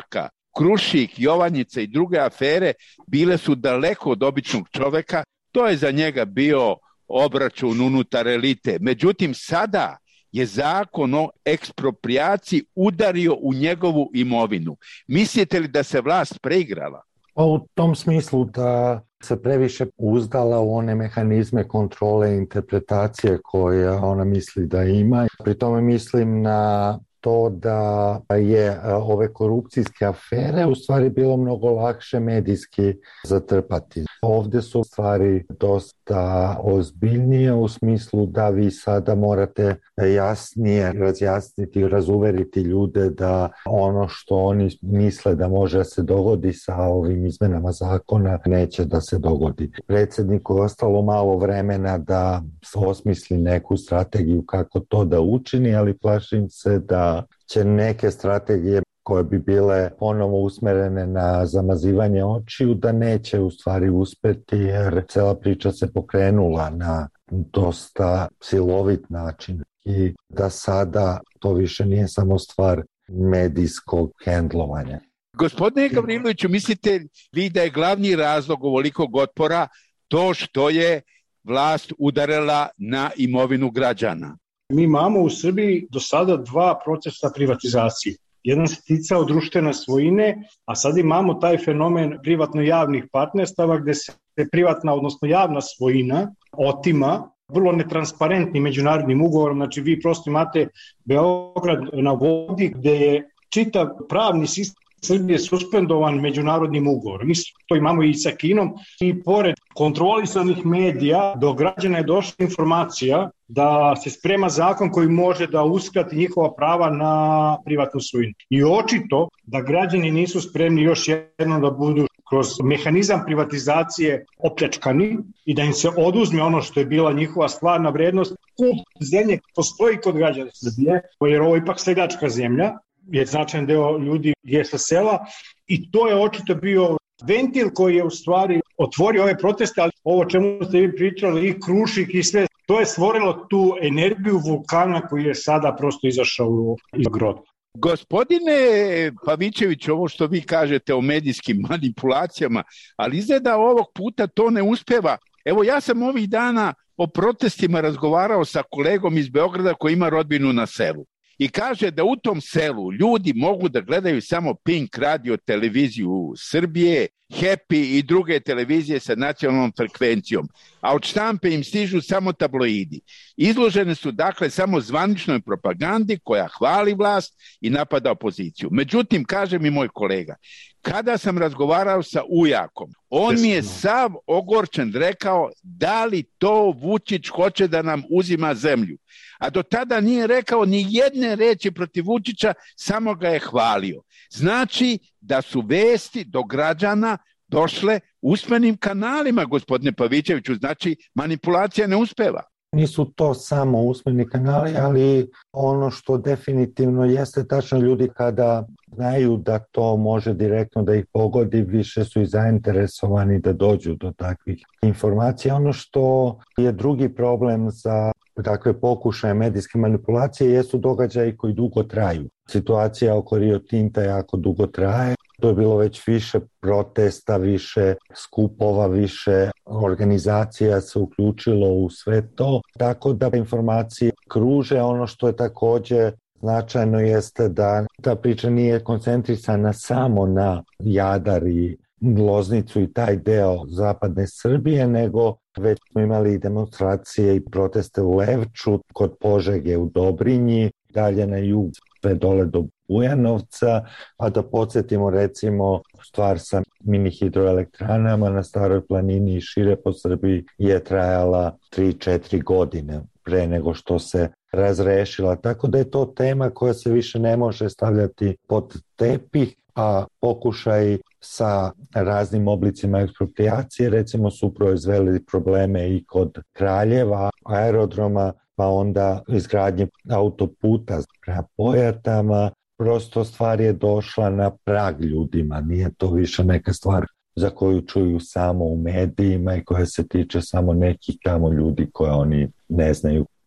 Krušik, Jovanjica i druge afere bile su daleko od običnog čoveka. To je za njega bio obračun unutar elite. Međutim, sada je zakon o eksproprijaciji udario u njegovu imovinu. Mislite li da se vlast preigrala? U tom smislu da se previše uzdala u one mehanizme kontrole i interpretacije koje ona misli da ima. Pri tome mislim na to da je ove korupcijske afere u stvari bilo mnogo lakše medijski zatrpati. Ovdje su stvari dosta ozbiljnije u smislu da vi sada morate jasnije razjasniti i razuveriti ljude da ono što oni misle da može se dogodi sa ovim izmenama zakona neće da se dogodi. Predsjedniku je ostalo malo vremena da osmisli neku strategiju kako to da učini, ali plašim se da će neke strategije koje bi bile ponovo usmerene na zamazivanje očiju, da neće u stvari uspjeti jer cijela priča se pokrenula na dosta silovit način i da sada to više nije samo stvar medijskog hendlovanja. Gospodine Gavriloviću, mislite vi da je glavni razlog ovolikog otpora to što je vlast udarila na imovinu građana? Mi imamo u Srbiji do sada 2 procesa privatizacije. Jedan se ticao društvene svojine, a sad imamo taj fenomen privatno-javnih partnerstava gde se privatna, odnosno javna svojina otima vrlo netransparentnim međunarodnim ugovorom. Znači vi prosto imate Beograd na vodi gde je čitav pravni sistem Srbije suspendovan međunarodnim ugovorom. Mi to imamo i sa Kinom i pored kontrolisanih medija do građana je došla informacija da se sprema zakon koji može da uskrati njihova prava na privatnu svojinu. I očito da građani nisu spremni još jednom da budu kroz mehanizam privatizacije opljačkani i da im se oduzme ono što je bila njihova stvarna vrednost. Kult zemlje postoji kod građana Srbije, jer ovo je ipak seljačka zemlja, jer značajan deo ljudi je sa sela i to je očito bio ventil koji je u stvari otvorio ove proteste, ali ovo čemu ste vi pričali i Krušik i sve, to je stvorilo tu energiju vulkana koji je sada prosto izašao iz grota. Gospodine Pavićević, ovo što vi kažete o medijskim manipulacijama, ali izgleda ovog puta to ne uspeva. Evo ja sam ovih dana o protestima razgovarao sa kolegom iz Beograda koji ima rodbinu na selu. I kaže da u tom selu ljudi mogu da gledaju samo Pink radio televiziju Srbije, Happy i druge televizije sa nacionalnom frekvencijom, a od štampe im stižu samo tabloidi. Izložene su dakle samo zvaničnoj propagandi koja hvali vlast i napada opoziciju. Međutim, kaže mi moj kolega, kada sam razgovarao sa Ujakom, on mi je sav ogorčen rekao da li to Vučić hoće da nam uzima zemlju. A do tada nije rekao ni jedne reči protiv Vučića, samo ga je hvalio. Znači da su vesti do građana došle usmenim kanalima, gospodine Pavićeviću, znači manipulacija ne uspeva. Nisu to samo usmeni kanali, ali ono što definitivno jeste tačno, ljudi kada znaju da to može direktno da ih pogodi, više su i zainteresovani da dođu do takvih informacija. Ono što je drugi problem za takve pokušaje medijske manipulacije jesu događaji koji dugo traju. Situacija oko Rio Tinta jako dugo traje. To je bilo već više protesta, više skupova, više organizacija se uključilo u sve to. Tako da informacije kruže. Ono što je također značajno jeste da ta priča nije koncentrisana samo na Jadar i Loznicu i taj deo zapadne Srbije, nego već smo imali demonstracije i proteste u Levču, kod Požege u Dobrinji, dalje na jug, sve dole do Bujanovca, a da podsjetimo recimo stvar sa mini hidroelektranama na Staroj planini i šire po Srbiji je trajala 3-4 godine pre nego što se razrešila. Tako da je to tema koja se više ne može stavljati pod tepih, a pokušaj sa raznim oblicima ekspropriacije recimo su proizveli probleme i kod Kraljeva, aerodroma, pa onda izgradnje autoputa prema Pojatama. Prosto stvar je došla na prag ljudima, nije to više neka stvar za koju čuju samo u medijima i koja se tiče samo nekih tamo ljudi koje oni ne znaju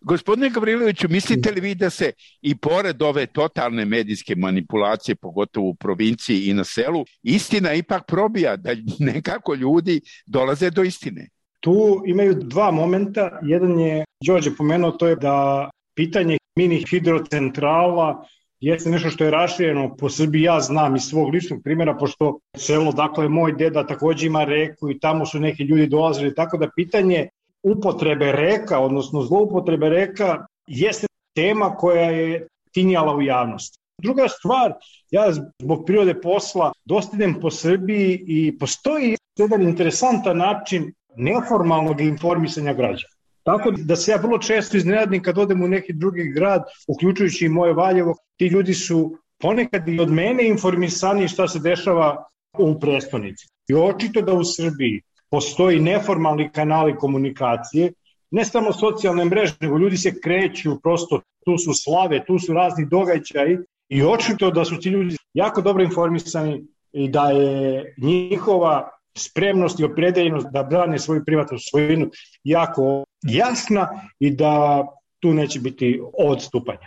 Gospodine Gavriloviću, mislite li vi da se i pored ove totalne medijske manipulacije, pogotovo u provinciji i na selu, istina ipak probija, da nekako ljudi dolaze do istine? Tu imaju dva momenta. Jedan je, Đorđe pomenuo, to je da pitanje mini hidrocentrala jeste nešto što je rašireno po Srbiji. Ja znam iz svog ličnog primjera, pošto selo, dakle, moj deda takođe ima reku i tamo su neki ljudi dolazili, tako da pitanje upotrebe reka, odnosno zloupotrebe reka, jeste tema koja je tinjala u javnosti. Druga stvar, ja zbog prirode posla dosta idem po Srbiji i postoji jedan interesantan način neformalnog informisanja građana. Tako da se ja vrlo često iznenadim kad odem u neki drugi grad, uključujući i moje Valjevo, ti ljudi su ponekad i od mene informisani šta se dešava u prestonici. I očito da u Srbiji postoji neformalni kanali komunikacije, ne samo socijalne mreže, nego ljudi se kreću, prosto tu su slave, tu su razni događaji i očito da su ti ljudi jako dobro informisani i da je njihova spremnost i opredeljenost da brane svoju privatnu svojinu jako jasna i da tu neće biti odstupanja.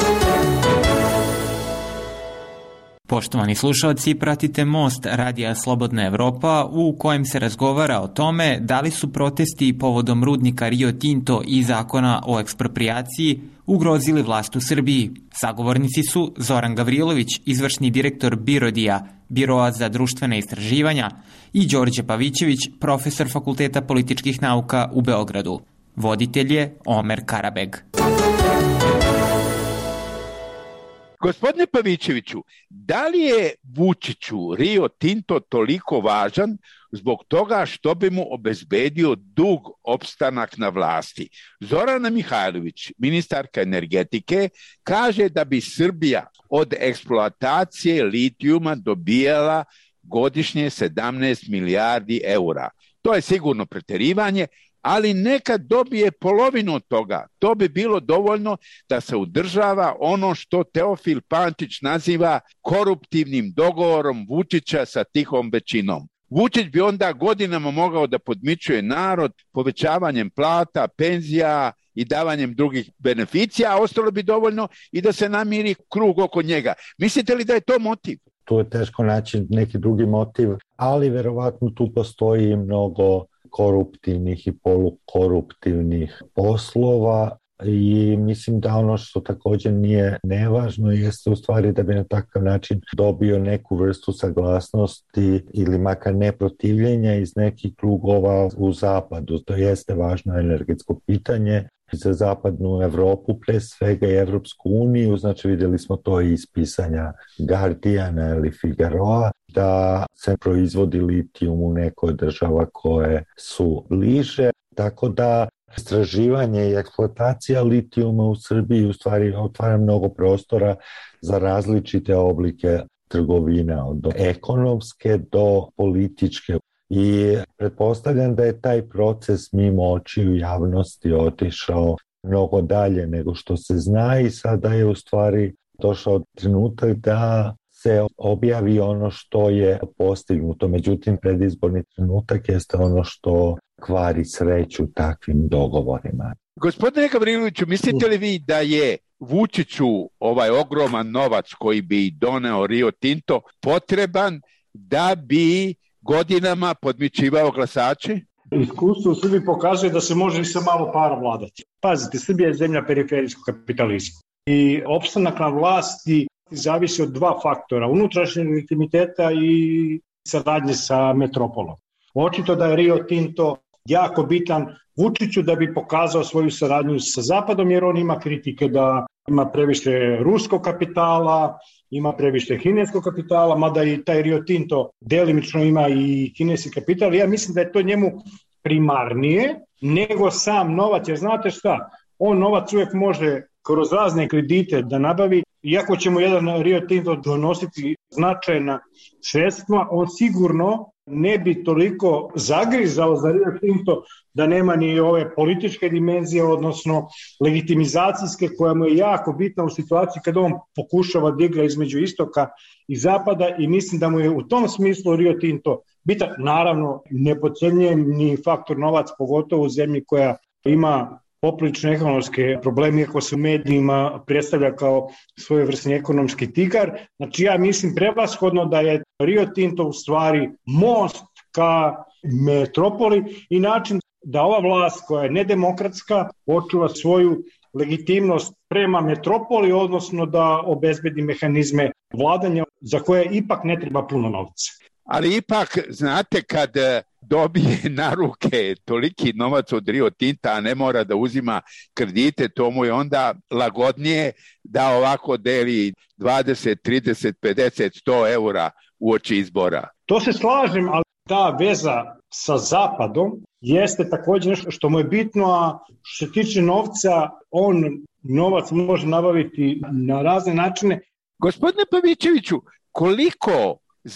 Poštovani slušalci, pratite Most Radija Slobodna Evropa u kojem se razgovara o tome da li su protesti povodom rudnika Rio Tinto i zakona o eksproprijaciji ugrozili vlast u Srbiji. Sagovornici su Zoran Gavrilović, izvršni direktor BIRODI-a, Biroa za društvene istraživanja, i Đorđe Pavićević, profesor Fakulteta političkih nauka u Beogradu. Voditelj je Omer Karabeg. Gospodine Pavićeviću, da li je Vučiću Rio Tinto toliko važan zbog toga što bi mu obezbedio dug opstanak na vlasti? Zorana Mihajlović, ministarka energetike, kaže da bi Srbija od eksploatacije litijuma dobijala godišnje 17 milijardi eura. To je sigurno preterivanje, ali neka dobije polovinu od toga. To bi bilo dovoljno da se udržava ono što Teofil Pančić naziva koruptivnim dogovorom Vučića sa tihom većinom. Vučić bi onda godinama mogao da podmićuje narod povećavanjem plata, penzija i davanjem drugih beneficija, a ostalo bi dovoljno i da se namiri krug oko njega. Mislite li da je to motiv? Tu je teško naći neki drugi motiv, ali verovatno tu postoji mnogo koruptivnih i polukoruptivnih poslova i mislim da ono što također nije nevažno jeste u stvari da bi na takav način dobio neku vrstu saglasnosti ili makar neprotivljenja iz nekih krugova u zapadu. To jeste važno energetsko pitanje za zapadnu Evropu, pre svega i Evropsku uniju, znači vidjeli smo to i iz pisanja Guardiana ili Figaroa, da se proizvodi litijum u nekoj država koje su bliže, tako da istraživanje i eksploatacija litijuma u Srbiji u stvari otvara mnogo prostora za različite oblike trgovina, od ekonomske do političke. I pretpostavljam da je taj proces mimo očiju javnosti otišao mnogo dalje nego što se zna i sada je u stvari došao trenutak da se objavi ono što je postignuto. Međutim, predizborni trenutak jeste ono što kvari sreću takvim dogovorima. Gospodine Gavriloviću, mislite li vi da je Vučiću ovaj ogroman novac koji bi doneo Rio Tinto potreban da bi godinama podmićivao glasače? Iskustvo u Srbiji pokazuje da se može i sa malo para vladati. Pazite, Srbija je zemlja periferijskog kapitalizma i opstanak na vlasti zavisi od dva faktora, unutrašnjeg legitimiteta i saradnje sa metropolom. Očito da je Rio Tinto jako bitan Vučiću da bi pokazao svoju saradnju sa Zapadom, jer on ima kritike da ima previše ruskog kapitala, ima previše kineskog kapitala, mada i taj Rio Tinto delimično ima i kineski kapital. Ja mislim da je to njemu primarnije nego sam novac, jer znate šta, on novac uvijek može kroz razne kredite da nabavi, iako će mu jedan Rio Tinto donositi značajna sredstva, on sigurno ne bi toliko zagrizao za Rio Tinto da nema ni ove političke dimenzije, odnosno legitimizacijske, koja mu je jako bitna u situaciji kada on pokušava da igra između istoka i zapada, i mislim da mu je u tom smislu Rio Tinto bitan. Naravno, ne podcjenjujem ni faktor novac, pogotovo u zemlji koja ima poprilično ekonomske probleme, iako se u medijima predstavlja kao svojevrsni ekonomski tigar. Znači ja mislim prevashodno da je Rio Tinto u stvari most ka metropoli i način da ova vlast koja je nedemokratska očuva svoju legitimnost prema metropoli, odnosno da obezbedi mehanizme vladanja za koje ipak ne treba puno novca. Ali ipak, znate, kad dobije na ruke toliki novac od Rio Tinta, a ne mora da uzima kredite, to mu je onda lagodnije da ovako deli 20, 30, 50, 100 eura uoči izbora. To se slažem, ali ta veza sa Zapadom jeste također nešto što mu je bitno, a što se tiče novca, on novac može nabaviti na razne načine. Gospodine Pavićeviću, koliko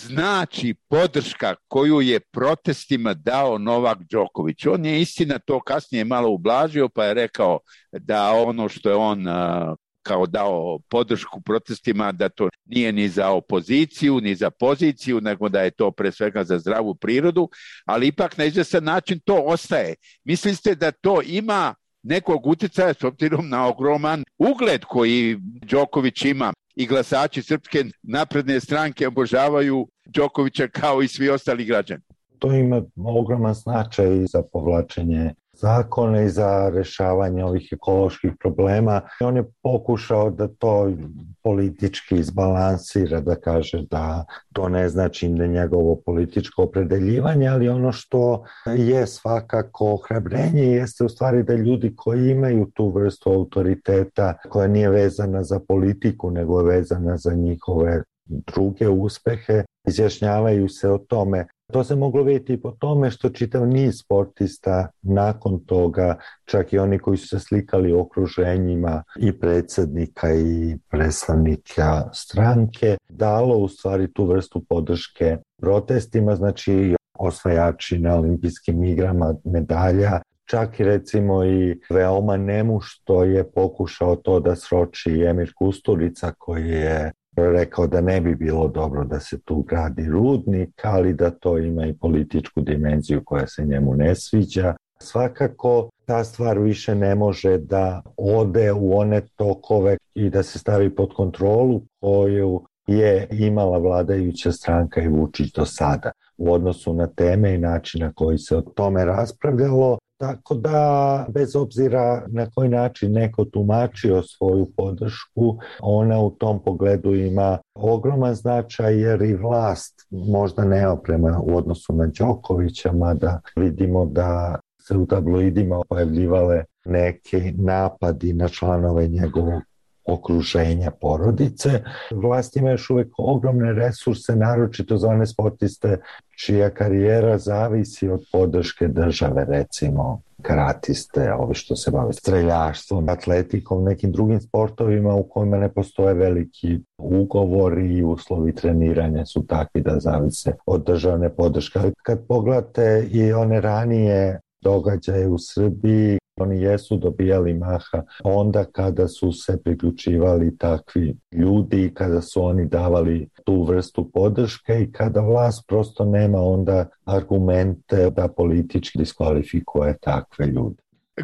znači podrška koju je protestima dao Novak Đoković? On je istina to kasnije malo ublažio, pa je rekao da ono što je on kao dao podršku protestima, da to nije ni za opoziciju, ni za poziciju, nego da je to pre svega za zdravu prirodu, ali ipak na izvestan način to ostaje. Mislite da to ima nekog utjecaja s obzirom na ogroman ugled koji Đoković ima i glasači Srpske napredne stranke obožavaju Đokovića kao i svi ostali građani? To ima ogroman značaj i za povlačenje zakona i za rešavanje ovih ekoloških problema. On je pokušao da to politički izbalansira, da kaže da to ne znači da njegovo političko opredeljivanje, ali ono što je svakako ohrabrenje jeste u stvari da ljudi koji imaju tu vrstu autoriteta koja nije vezana za politiku nego je vezana za njihove druge uspehe, izjašnjavaju se o tome. To se moglo vidjeti i po tome što čitav niz sportista nakon toga, čak i oni koji su se slikali u okruženjima i predsjednika i predstavnika stranke, dalo u stvari tu vrstu podrške protestima, znači osvajači na olimpijskim igrama medalja, čak i recimo i veoma nemušto je pokušao to da sroči Emir Kusturica koji je rekao da ne bi bilo dobro da se tu gradi rudnik, ali da to ima i političku dimenziju koja se njemu ne sviđa. Svakako ta stvar više ne može da ode u one tokove i da se stavi pod kontrolu koju je imala vladajuća stranka i Vučić do sada u odnosu na teme i način na koji se o tome raspravljalo. Tako da, bez obzira na koji način neko tumačio svoju podršku, ona u tom pogledu ima ogroman značaj jer i vlast možda neoprema u odnosu na Đokovića, mada vidimo da se u tabloidima pojavljivale neki napadi na članove njegovog okruženja porodice. Vlast ima još uvijek ogromne resurse, naročito za one sportiste čija karijera zavisi od podrške države, recimo karatiste, ovi što se bave streljaštvom, atletikom, nekim drugim sportovima u kojima ne postoje veliki ugovori i uslovi treniranja su takvi da zavise od državne podrške. Kad pogledate i one ranije događaje u Srbiji, oni jesu dobijali maha onda kada su se priključivali takvi ljudi i kada su oni davali tu vrstu podrške i kada vlast prosto nema onda argumente da politički diskvalifikuje takve ljude.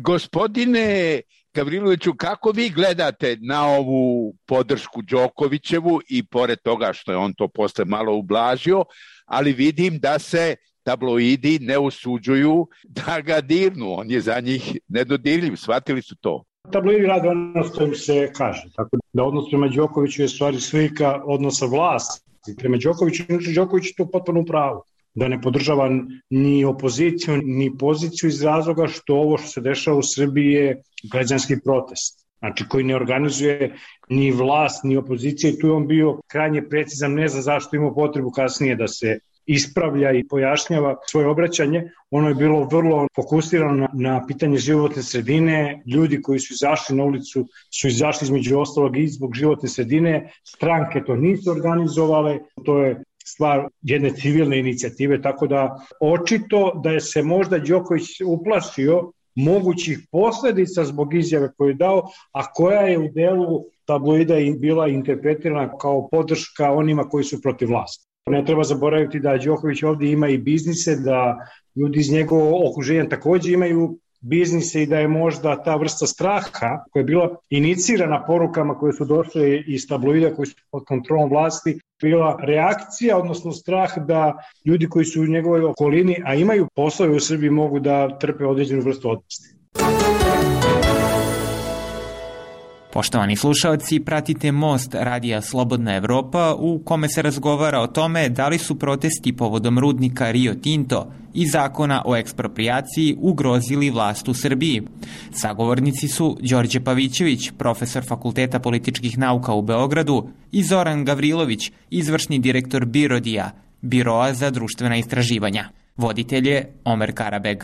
Gospodine Gavriloviću, kako vi gledate na ovu podršku Đokovićevu i pored toga što je on to posle malo ublažio, ali vidim da se tabloidi ne usuđuju da ga dirnu, on je za njih nedodirljiv, shvatili su to. Tabloidi rade ono što im se kaže, tako da odnos prema Đokoviću je stvari slika odnosa vlasti prema Đokoviću, Đoković je to potpuno pravo, da ne podržava ni opoziciju, ni poziciju iz razloga što ovo što se dešava u Srbiji je građanski protest, znači koji ne organizuje ni vlast, ni opozicija i tu je on bio krajnje precizan, ne zna zašto imao potrebu kasnije da se ispravlja i pojašnjava svoje obraćanje. Ono je bilo vrlo fokusirano na pitanje životne sredine. Ljudi koji su izašli na ulicu su izašli između ostalog i zbog životne sredine. Stranke to nisu organizovale. To je stvar jedne civilne inicijative, tako da očito da je se možda Đoković uplašio mogućih posljedica zbog izjave koju je dao, a koja je u delu tabloida bila interpretirana kao podrška onima koji su protiv vlasti. Ne treba zaboraviti da Đoković ovdje ima i biznise, da ljudi iz njegovog okruženja također imaju biznise i da je možda ta vrsta straha koja je bila inicirana porukama koje su došle iz tabloida koji su pod kontrolom vlasti bila reakcija, odnosno strah da ljudi koji su u njegovoj okolini, a imaju poslove u Srbiji, mogu da trpe određenu vrstu otpusti. Poštovani slušalci, pratite Most radija Slobodna Evropa u kome se razgovara o tome da li su protesti povodom rudnika Rio Tinto i zakona o eksproprijaciji ugrozili vlast u Srbiji. Sagovornici su Đorđe Pavićević, profesor Fakulteta političkih nauka u Beogradu, i Zoran Gavrilović, izvršni direktor BIRODI-a, Biroa za društvena istraživanja. Voditelj je Omer Karabeg.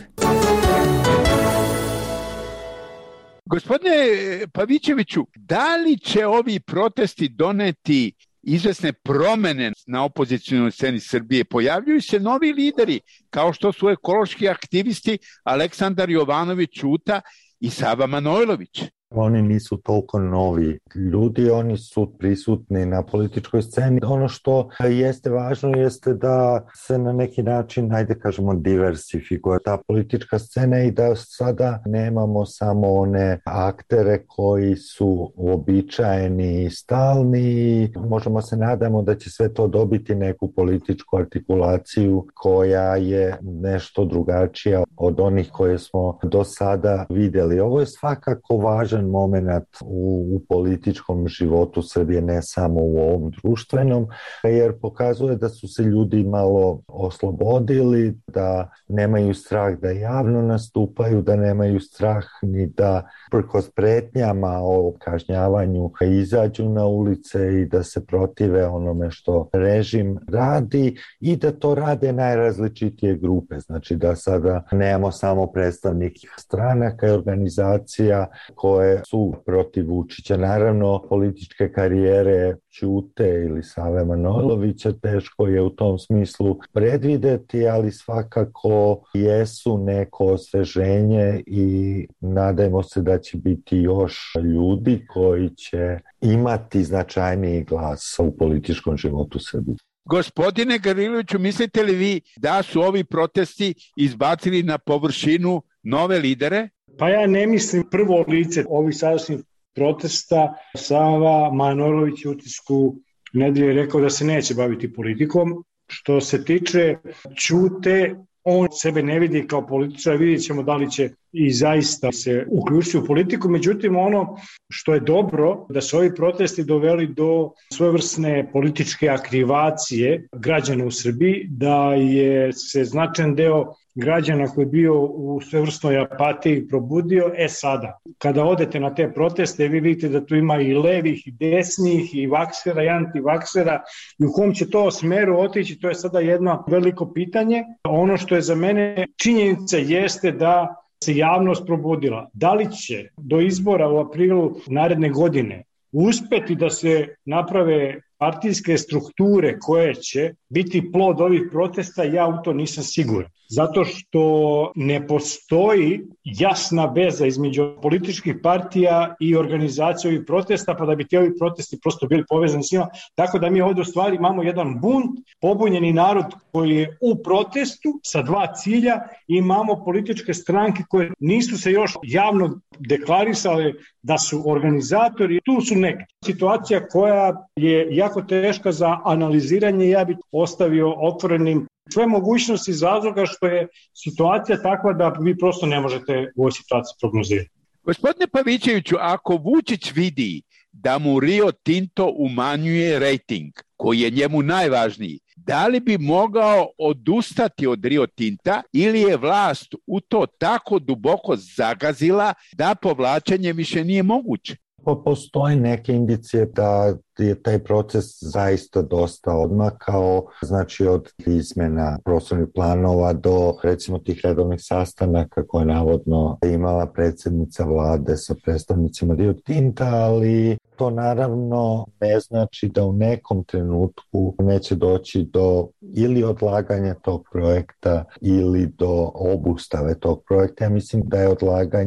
Gospodine Pavićeviću, da li će ovi protesti doneti izvesne promene na opozicionoj sceni Srbije? Pojavljuju se novi lideri, kao što su ekološki aktivisti Aleksandar Jovanović Ćuta i Sava Manojlović. Oni nisu toliko novi ljudi, oni su prisutni na političkoj sceni. Ono što jeste važno jeste da se na neki način, ajde kažemo, diversifikuje ta politička scena i da sada nemamo samo one aktere koji su uobičajeni i stalni. Možemo se nadamo da će sve to dobiti neku političku artikulaciju koja je nešto drugačija od onih koje smo do sada vidjeli. Ovo je svakako važan moment u političkom životu Srbije, ne samo u ovom društvenom, jer pokazuje da su se ljudi malo oslobodili, da nemaju strah da javno nastupaju, da nemaju strah ni da prkos pretnjama o kažnjavanju izađu na ulice i da se protive onome što režim radi i da to rade najrazličitije grupe. Znači da sada nemamo samo predstavnike stranaka i organizacija koje su protiv Vučića. Naravno, političke karijere Ćute ili Save Manojlovića teško je u tom smislu predvideti, ali svakako jesu neko osveženje i nadajmo se da će biti još ljudi koji će imati značajniji glas u političkom životu Srbije. Gospodine Gavriloviću, mislite li vi da su ovi protesti izbacili na površinu nove lidere? Pa ja ne mislim prvo lice ovih sadašnjih protesta. Sava Manojlović u utisku nedelje je rekao da se neće baviti politikom. Što se tiče Ćute, on sebe ne vidi kao političar, vidjet ćemo da li će i zaista se uključiti u politiku. Međutim, ono što je dobro da su ovi protesti doveli do svojevrsne političke aktivacije građana u Srbiji, da je se značajan deo građana koji je bio u svevrsnoj apatiji probudio. Sada, kada odete na te proteste, vi vidite da tu ima i levih, i desnih, i vaksera, i antivaksera, i u kom će to smeru otići, to je sada jedno veliko pitanje. Ono što je za mene činjenica jeste da se javnost probudila. Da li će do izbora u aprilu naredne godine uspeti da se naprave partijske strukture koje će biti plod ovih protesta, ja u to nisam siguran. Zato što ne postoji jasna veza između političkih partija i organizacije ovih protesta, pa da bi ti ovi protesti prosto bili povezani s njima. Tako da mi ovdje u stvari imamo jedan bunt, pobunjeni narod koji je u protestu sa dva cilja, i imamo političke stranke koje nisu se još javno deklarisale da su organizatori. Tu su neke situacija koja je jako teška za analiziranje. Ja bih ostavio otvorenim sve mogućnosti iz razloga što je situacija takva da vi prosto ne možete u ovoj situaciji prognozirati. Gospodine Pavićeviću, ako Vučić vidi da mu Rio Tinto umanjuje rejting, koji je njemu najvažniji, da li bi mogao odustati od Rio Tinta ili je vlast u to tako duboko zagazila da povlačenje više nije moguće? Postoje neke indicije da je taj proces zaista dosta odmakao, znači od izmjena prostornih planova do recimo tih redovnih sastanaka koje navodno imala predsjednica vlade sa predstavnicima Rio Tinta, ali to naravno ne znači da u nekom trenutku neće doći do ili odlaganja tog projekta ili do obustave tog projekta. Ja mislim da je odlaganje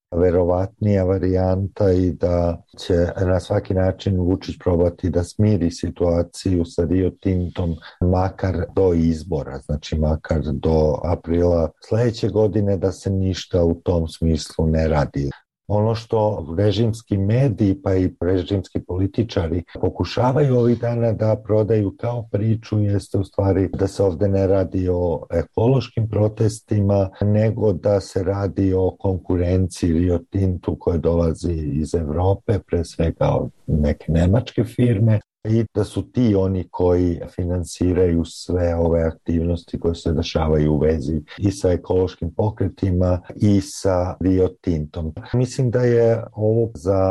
verovatnija varijanta i da će na svaki način Vučić probati da smiri situaciju sa Rio Tintom makar do izbora, znači makar do aprila sledeće godine, da se ništa u tom smislu ne radi. Ono što režimski mediji pa i režimski političari pokušavaju ovih dana da prodaju kao priču jeste u stvari da se ovde ne radi o ekološkim protestima, nego da se radi o konkurenciji Rio Tintu koja dolazi iz Evrope, pre svega od neke nemačke firme, i da su ti oni koji finansiraju sve ove aktivnosti koje se dešavaju u vezi i sa ekološkim pokretima i sa Rio Tintom. Mislim da je ovo za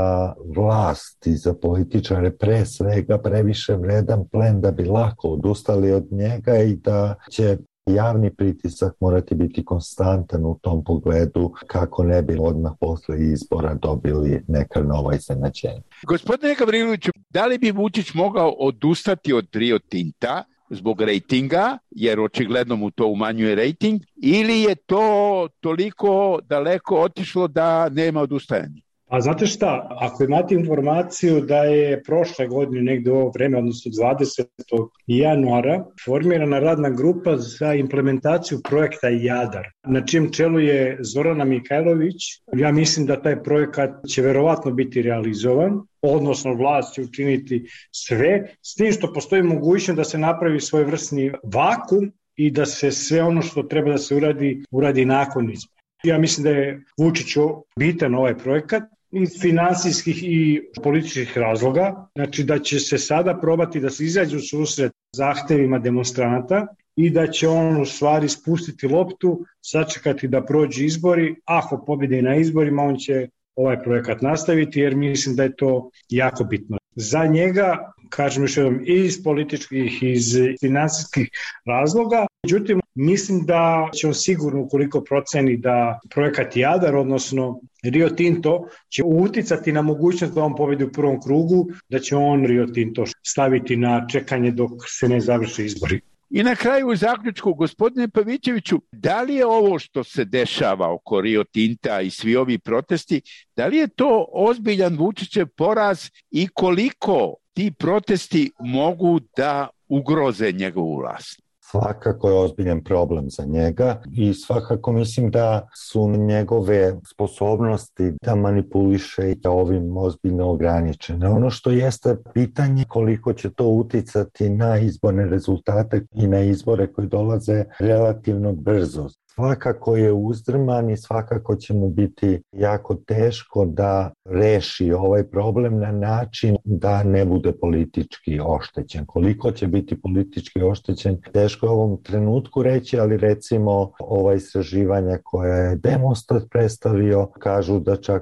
vlast i za političare pre svega previše vredan plen da bi lako odustali od njega i da će javni pritisak morati biti konstantan u tom pogledu kako ne bi odmah posle izbora dobili neka nova iznenađenja. Gospodine Gavriloviću, da li bi Vučić mogao odustati od Rio Tinta zbog rejtinga, jer očigledno mu to umanjuje rejting, ili je to toliko daleko otišlo da nema odustajanja? A znate šta, ako imate informaciju da je prošle godine negde u ovo vreme, odnosno 20. januara, formirana radna grupa za implementaciju projekta Jadar, na čijem čelu je Zorana Mihajlović, ja mislim da taj projekat će verovatno biti realizovan, odnosno vlast će učiniti sve, s tim što postoji mogućnost da se napravi svojevrsni vakum i da se sve ono što treba da se uradi nakon izbora. Ja mislim da je Vučiću bitan ovaj projekat iz finansijskih i političkih razloga, znači da će se sada probati da se izađe u susret zahtevima demonstranata i da će on u stvari spustiti loptu, sačekati da prođu izbori, ako pobjede na izborima on će ovaj projekat nastaviti jer mislim da je to jako bitno. Za njega, kažem još jednom, i iz političkih i iz finansijskih razloga, međutim mislim da će on sigurno ukoliko proceni da projekat Jadar, odnosno Rio Tinto, će uticati na mogućnost da on pobedi u prvom krugu, da će on Rio Tinto staviti na čekanje dok se ne završe izbori. I na kraju u zaključku, gospodine Pavićeviću, da li je ovo što se dešava oko Rio Tinta i svi ovi protesti, da li je to ozbiljan Vučićev poraz i koliko ti protesti mogu da ugroze njegovu vlast? Svakako je ozbiljan problem za njega i svakako mislim da su njegove sposobnosti da manipuliše i da ovim ozbiljno ograničene. Ono što jeste pitanje koliko će to uticati na izborne rezultate i na izbore koji dolaze relativno brzo. Svakako je uzdrman i svakako će mu biti jako teško da reši ovaj problem na način da ne bude politički oštećen. Koliko će biti politički oštećen, teško je u ovom trenutku reći, ali recimo ova istraživanja koja je Demostat predstavio kažu da čak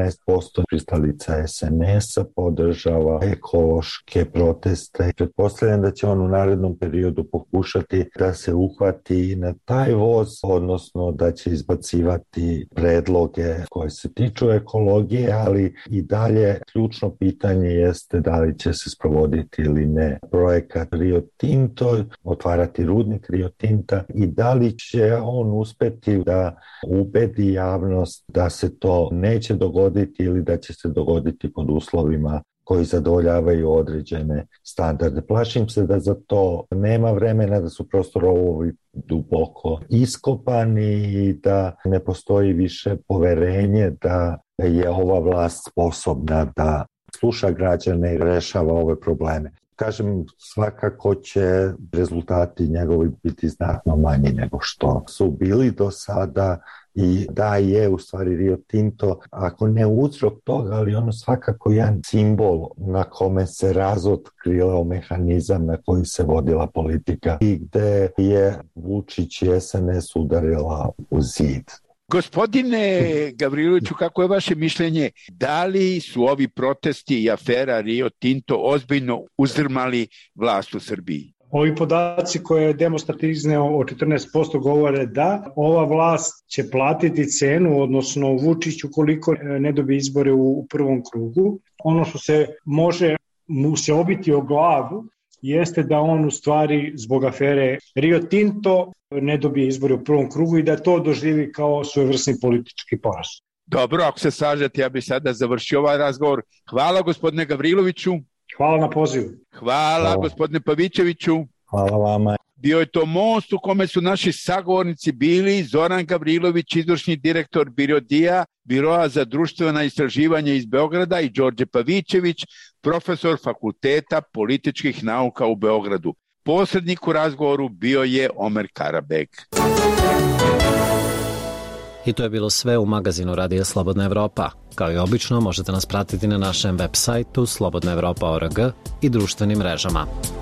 14% pristalica SNS-a podržava ekološke proteste. Pretpostavljam da će on u narednom periodu pokušati da se uhvati na taj voz, odnosno da će izbacivati predloge koje se tiču ekologije, ali i dalje ključno pitanje jeste da li će se sprovoditi ili ne projekat Rio Tinto, otvarati rudnik Rio Tinta i da li će on uspeti da ubedi javnost da se to neće dogoditi ili da će se dogoditi pod uslovima koji zadovoljavaju određene standarde. Plašim se da za to nema vremena, da su prosto rovovi duboko iskopani i da ne postoji više poverenje da je ova vlast sposobna da sluša građane i rešava ove probleme. Kažem, svakako će rezultati njegovi biti znatno manji nego što su bili do sada i da je u stvari Rio Tinto, ako ne uzrok toga, ali ono svakako jedan simbol na kome se razotkrilao mehanizam na koji se vodila politika i gde je Vučić i SNS udarila u zid. Gospodine Gavriloviću, kako je vaše mišljenje? Da li su ovi protesti i afera Rio Tinto ozbiljno uzdrmali vlast u Srbiji? Ovi podaci koje je Demostat izneo o 14% govore da ova vlast će platiti cenu, odnosno Vučić ukoliko ne dobije izbore u prvom krugu. Ono što se može mu se obiti o glavu jeste da on u stvari zbog afere Rio Tinto ne dobije izbore u prvom krugu i da to doživi kao svojevrsni politički poraz. Dobro, ako se slažete, ja bih sada završio ovaj razgovor. Hvala gospodine Gavriloviću. Hvala na pozivu. Hvala gospodine Pavićeviću. Hvala vama. Bio je to most u kome su naši sagovornici bili Zoran Gavrilović, izvršni direktor BIRODIA, Biroa za društvena istraživanja iz Beograda, i Đorđe Pavićević, profesor Fakulteta političkih nauka u Beogradu. Posrednik u razgovoru bio je Omer Karabek. I to je bilo sve u magazinu Radija Slobodna Evropa. Kao i obično, možete nas pratiti na našem web sajtu slobodnaevropa.org i društvenim mrežama.